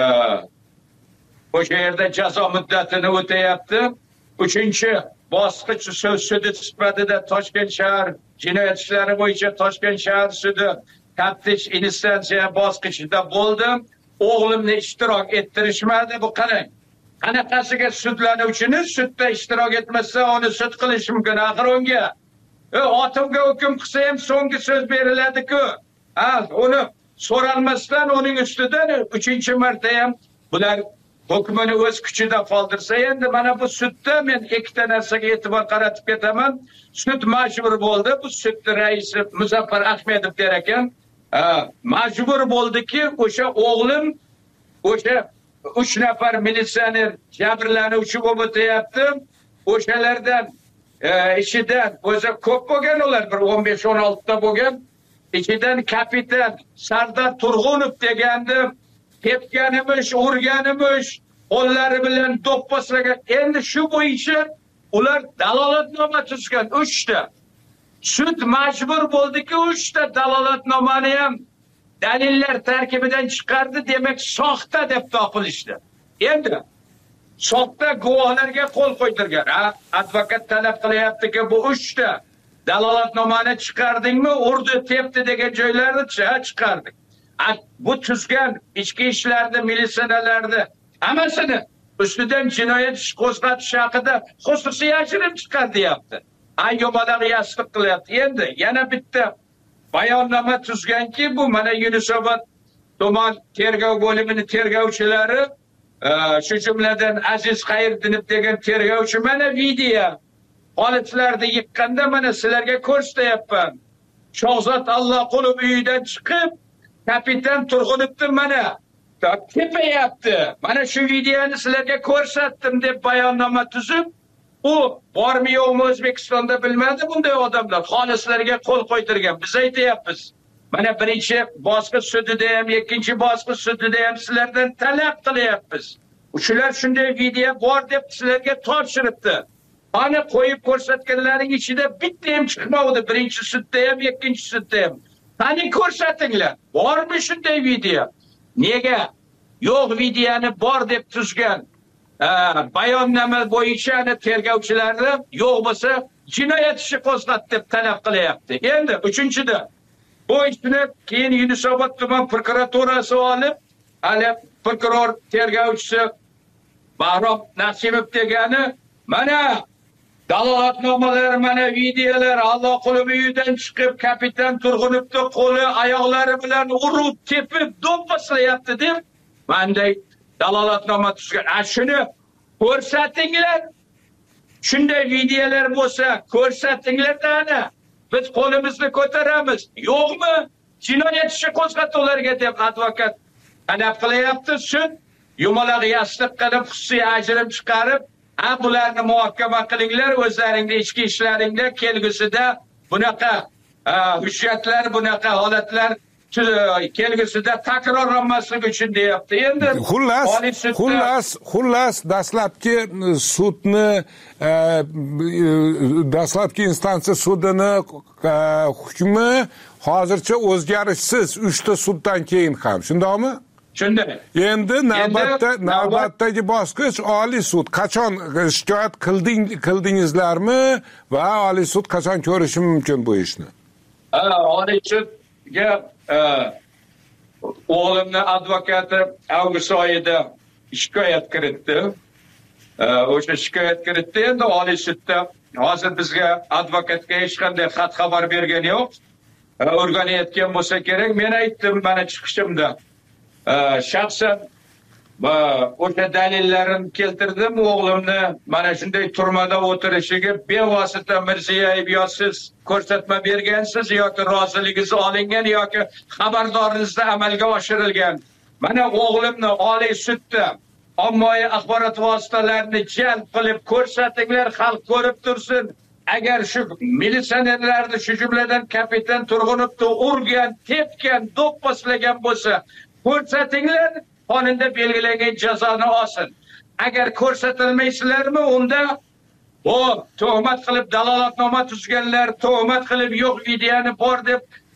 o'sha yerda jazo muddatini o'tayapti. Uchinchi bosqich sudi sifatida Toshkent shahar jinoyat ishlari bo'yicha Toshkent shahar sudi taftish instansiya bosqichida bo'ldim. O'g'limni ishtirok ettirishmadi. Bu qarang. Qanaqasiga sudlanuvchini sudda ishtirok etmasa, uni sud qilish mumkin. Axir unga otimga hukm qilsa ham so'nggi so'z beriladi-ku. Ha, uni so'ralmasdan uning ustidan uchinchi marta ham bular hukmini o'z kuchida qoldirsa, endi mana bu sudda men ikkita narsaga e'tibor qaratib ketaman. Sud majbur bo'ldi. Bu sudning raisi Muzaffar Ahmedov der ekan, majbur bo'ldiki, o'sha o'g'lim o'sha uch nafar militsioner jabrlanuvchi bo'lib o'tayapti. O'shalardan ichidan o'zi ko'p bo'lgan, ular bir o'n besh o'n olti ta bo'lgan. İçinden kapitan Sardar Turg'unov degandim, tepganimiz, urganimiz, qo'llari bilan do'pposlagan. Endi shu bo'yicha ular dalolatnoma tuzgan uch ta. Sud majbur bo'ldiki, uch ta dalolatnomani ham dalillar tarkibidan chiqardi, demak soxta deb topilishdi. Endi soxta guvohlarga qo'l qo'ydirgan. Ha, advokat talab qilyaptiki, bu uch ta dalolatnomani chiqardingmi, urdi, tepdi degan joylarni chiqardik. Bu tuzgan ichki ishlarda, militsiyalarda hammasini ustidan jinoyat ishi qo'zg'atish haqida xususiy yashirim chiqaryapti. Ay yo'malari yasliq qilyapti. Endi yana bitta bayonnoma tuzganki, bu mana Yunusobod tuman tergov bo'limining tergovchilari, shu jumladan Aziz Xayriddinov degan tergovchi mana video holatlarda yiqqanda mana sizlarga ko'rsatyapman. Shohzod Alloqulov uyidan chiqib, kapitan Turg'unovni mana tepayapti. Mana shu videoni sizlarga ko'rsatdim deb bayonnoma tuzib, u bormi yo'qmi O'zbekistonda bilmadi bunday odamlar. Xolislarga qo'l qo'ydirgan. Biz aytayapmiz. Mana birinchi bosqich sudida ham, ikkinchi bosqich sudida ham sizlardan talab qilyapmiz. Shular shunday video bor deb sizlarga topshiribdi. Ana qo'yib ko'rsatganlaring ichida bitta ham chiqmadi. Birinchi sudda ham, ikkinchi sudda ham. Qani ko'rsatinglar. Bormi shunday video? Nega? Yo'q, videoni bor deb tuzgan bayonnoma bo'yicha tergovchilarni yo'q bo'lsa jinoyat ishi qo'zg'at deb talab qilyapti. Endi uchinchida bu ishni keyin Yunusobod tuman prokuraturasi olib, hali prokuror tergovchisi Bahrom Nasimov degani mana dalolatnomalar, mana videolar, Alloqulov uyidan chiqib kapitan Turg'unovni qo'li, oyoqlari bilan urib, tepib, do'pposlayapti deb menday dalolatnoma tuzgan. A shuni ko'rsatinglar. Shunday videolar bo'lsa, ko'rsatinglar-da ana. Biz qo'limizni ko'taramiz. Yo'qmi? Jinoyat ishi qo'zg'atuvlarga deb advokat talab qilyapti. Sud yumaloq yasliq qilib, xususiy ajrim chiqarib, ha bularni muhokama qilinglar, o'zlaringning ichki ishlaringda kelgusida bunaqa hujjatlar, bunaqa holatlar kelgusida takrorlanmasligi uchun deyapti. Endi xullas, xullas, xullas dastlabki sudni dastlabki instansiya sudini hukmi hozircha o'zgarishsiz uch ta suddan keyin ham. Shundaymi? Shunday. Endi navbatda navbatdagi bosqich Oliy sud. Qachon shikoyat qilding qildingizlarmi va Oliy sud qachon ko'rishi mumkin bu ishni? Ha, Oliy sudga o'g'limning advokati avgust oyida shikoyat kiritdi. O'sha shikoyat kiritdi. Endi Oliy sudda hozir bizga advokatga hech qanday xat xabar bergani yo'q. O'rganayotgan bo'lsa kerak. Men aytdim mana chiqishimda. Shaxsan o'sha dalillarini keltirdim. O'g'limni mana shunday turmada o'tirishiga bevosita Mirziyoyev yo siz ko'rsatma bergansiz yoki roziligingiz olingan yoki xabardoringizda amalga oshirilgan. Mana o'g'limni Oliy sudda ommaviy axborot vositalarini jalb qilib ko'rsatinglar, xalq ko'rib tursin. Agar shu militsionerlarni, shu jumladan kapitan Turg'unovni urgan, tepgan, do'pposlagan bo'lsa, ko'rsatinglar, qonunda belgilangan jazoni olsin. Agar ko'rsatilmaysizlarmi, unda bu tuhmat qilib dalolatnoma tuzganlar, tuhmat qilib yo'q videoni bor deb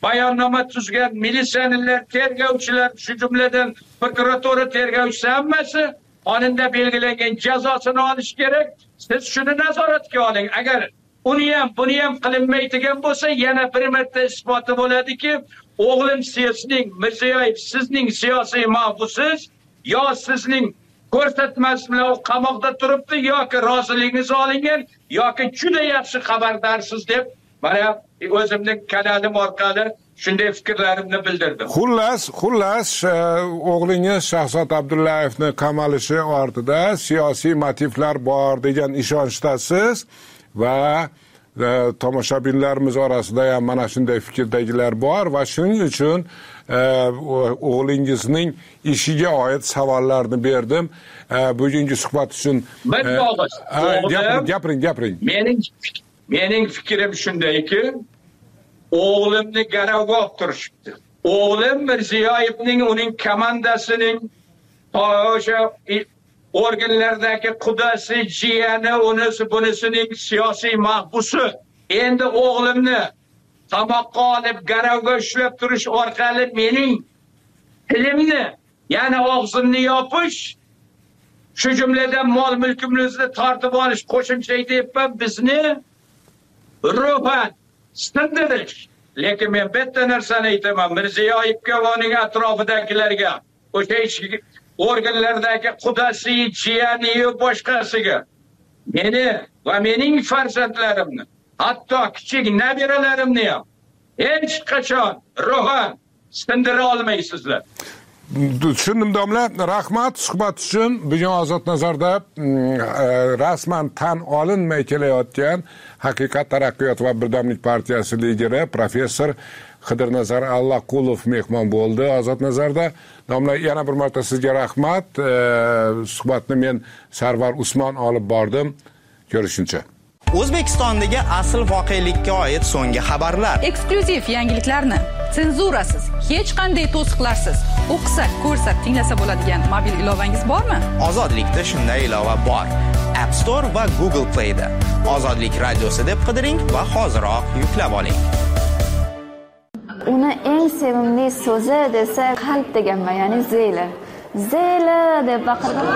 bayonnoma tuzgan militsionerlar, tergovchilar, shu jumladan prokuratura tergovchisi hammasi qonunda belgilangan jazosini olish kerak. Siz shuni nazoratga oling. Agar uni ham, buni ham qilinmaydigan bo'lsa, yana bir marta isboti bo'ladiki, o'g'lim sizning Mirziyoyev sizning siyosiy mahbusiz, yo sizning ko'rsatmasi bilan u qamoqda turibdi, yoki roziligingiz olingan, yoki juda yaxshi xabardorsiz deb mana o'zimning kanalim orqali shunday fikrlarimni bildirdim. Xullas, xullas o'g'lingiz Shahzod Abdullayevni qamalishi ortida siyosiy motivlar bor degan ishonchdasiz va e, tomoshabinlarimiz orasida ham mana shunday fikrdagilar bor va shuning uchun e, o'g'lingizning ishiga oid savollarni berdim. E, bugungi suhbat uchun bir og'iz gapiring, gapiring, gapiring. Mening mening fikrim shundayki, o'g'limni garovga olib turishibdi. O'g'lim Mirziyoyevning, uning komandasining o'sha organlardagi qudasi, jiyani, unisi bunisining siyosiy mahbusi. Endi o'g'limni qamoqqa olib garovga ushlab turish orqali mening tilimni, ya'ni og'zimni yopish, shu jumladan mol mulkimizni tortib olish, qo'shimcha aytyapman, bizni ruhan sindirish. Lekin men bitta narsani aytaman, Mirziyoyevga va uning atrofidagilarga, o'sha ichki organlardagi qudasi, jiyani va boshqasiga, meni va mening farzandlarimni, hatto kichik nabiralarimni ham hech qachon ruhan sindira olmaysizlar. Tushundim domla, rahmat suhbat uchun. Bugun Ozod Nazarda rasman tan olinmay kelayotgan Haqiqat taraqqiyot va birdamlik partiyasi lideri professor Xidirnazar Allaqulov mehmon bo'ldi Ozod Nazarda. Domla, yana bir marta sizga rahmat. Suhbatni men Sarvar Usmon olib bordim. Ko'rishguncha. O'zbekistondagi asl voqelikka oid so'nggi xabarlar, eksklyuziv yangiliklarni senzurasiz, hech qanday to'siqlarsiz o'qisa, ko'rsa, tinglasa bo'ladigan mobil ilovangiz bormi? Ozodlikda shunday ilova bor. App Store va Google Play da. Ozodlik radiosi deb qidiring va hoziroq yuklab oling. Uni eng sevimli so'zi desa qalb deganman, ya'ni Zeyla. Zeyla deb baqirdim.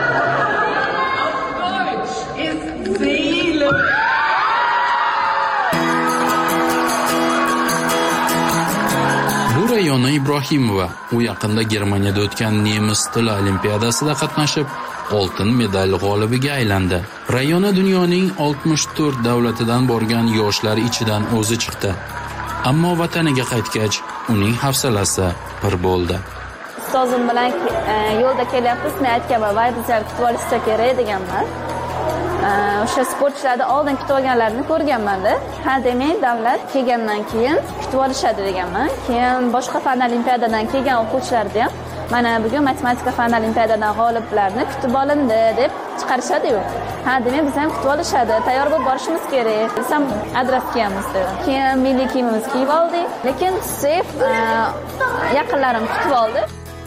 Bu Rayona Ibrohimova, u yaqinda Germaniyada o'tgan nemis tili olimpiadasida qatnashib, oltin medal g'olibiga aylandi. Rayona dunyoning oltmish to'rt davlatidan borgan yoshlar ichidan o'zi chiqdi. Ammo vataniga qaytgach, uning hafsalasi pir bo'ldi. Ustozim bilan yo'lda kelyapmiz, men aytganman, "Voy, bizlar kutib olishsa kerak" deganman. O'sha sportchilarni oldin kutib olganlarini ko'rganman-da. Ha, demak, davlat kelgandan keyin kutib olishadi deganman. Keyin boshqa fan olimpiadadan kelgan o'quvchilarni ham mana bugun matematika fan olimpiadadan g'oliblarni kutib olindi deb chiqarishadi-yu. Ha, demak, biz ham kutib olishadi. Tayyor bo'lib borishimiz kerak. Biz ham adres kiyamiz dedi. Keyin milliy kiyimimizni kiyib oldik. Lekin sef yaqinlarim kutib oldi.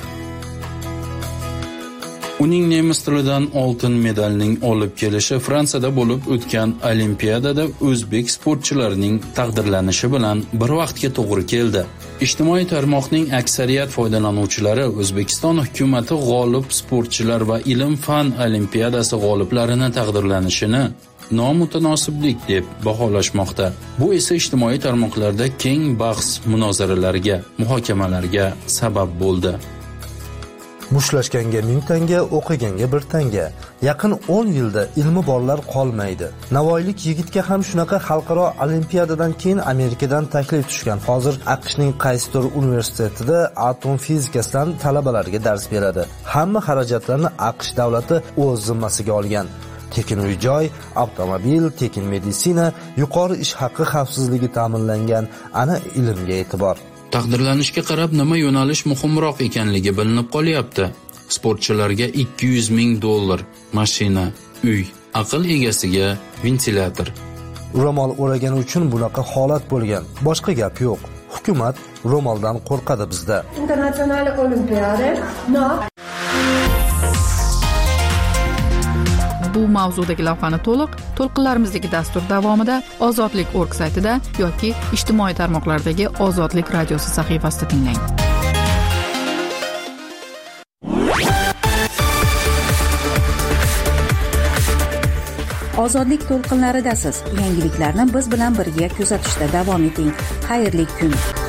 Uning nemis tilidan oltin medalning olib kelishi Fransiyada bo'lib o'tgan olimpiadada o'zbek sportchilarining taqdirlanishi bilan bir vaqtga to'g'ri keldi. Ijtimoiy tarmoqning aksariyat foydalanuvchilari O'zbekiston hukumatı g'olib sportchilar va ilm-fan olimpiadasi g'oliblarini taqdirlanishini nomutanosiblik deb baholashmoqda. Bu esa ijtimoiy tarmoqlarda keng bahs, munozaralarga, muhokamalarga sabab bo'ldi. Mushlashganga ming tanga, o'qiganga bir tanga. Yaqin o'n yilda ilmi borlar qolmaydi. Navoiylik yigitga ham shunaqa xalqaro olimpiadadan keyin Amerikadan taklif tushgan. Hozir AQShning qaysidir universitetida atom fizikasidan talabalarga dars beradi. Hamma xarajatlarni AQSh davlati o'z zimmasiga olgan. Tekin uy-joy, avtomobil, tekin meditsina, yuqori ish haqi xavfsizligi ta'minlangan. Ana ilmga e'tibor. Taqdirlanishga qarab nima yo'nalish muhimroq ekanligi bilinib qolyapti. Sportchilarga ikki yuz ming dollar, mashina, uy, aql egasiga ventilyator. Ro'mol o'ragani uchun bunaqa holat bo'lgan. Boshqa gap yo'q. Hukumat ro'moldan qo'rqadi bizda. Internasional olimpiada, no. bu mavzudagi lavhani to'liq to'lqinlarimizdagi dastur davomida Ozodlik org saytida yoki ijtimoiy tarmoqlardagi Ozodlik radiosi sahifasida tinglang. Ozodlik to'lqinlaridasiz. Yangiliklarni biz bilan birga kuzatishda davom eting. Xayrli kun.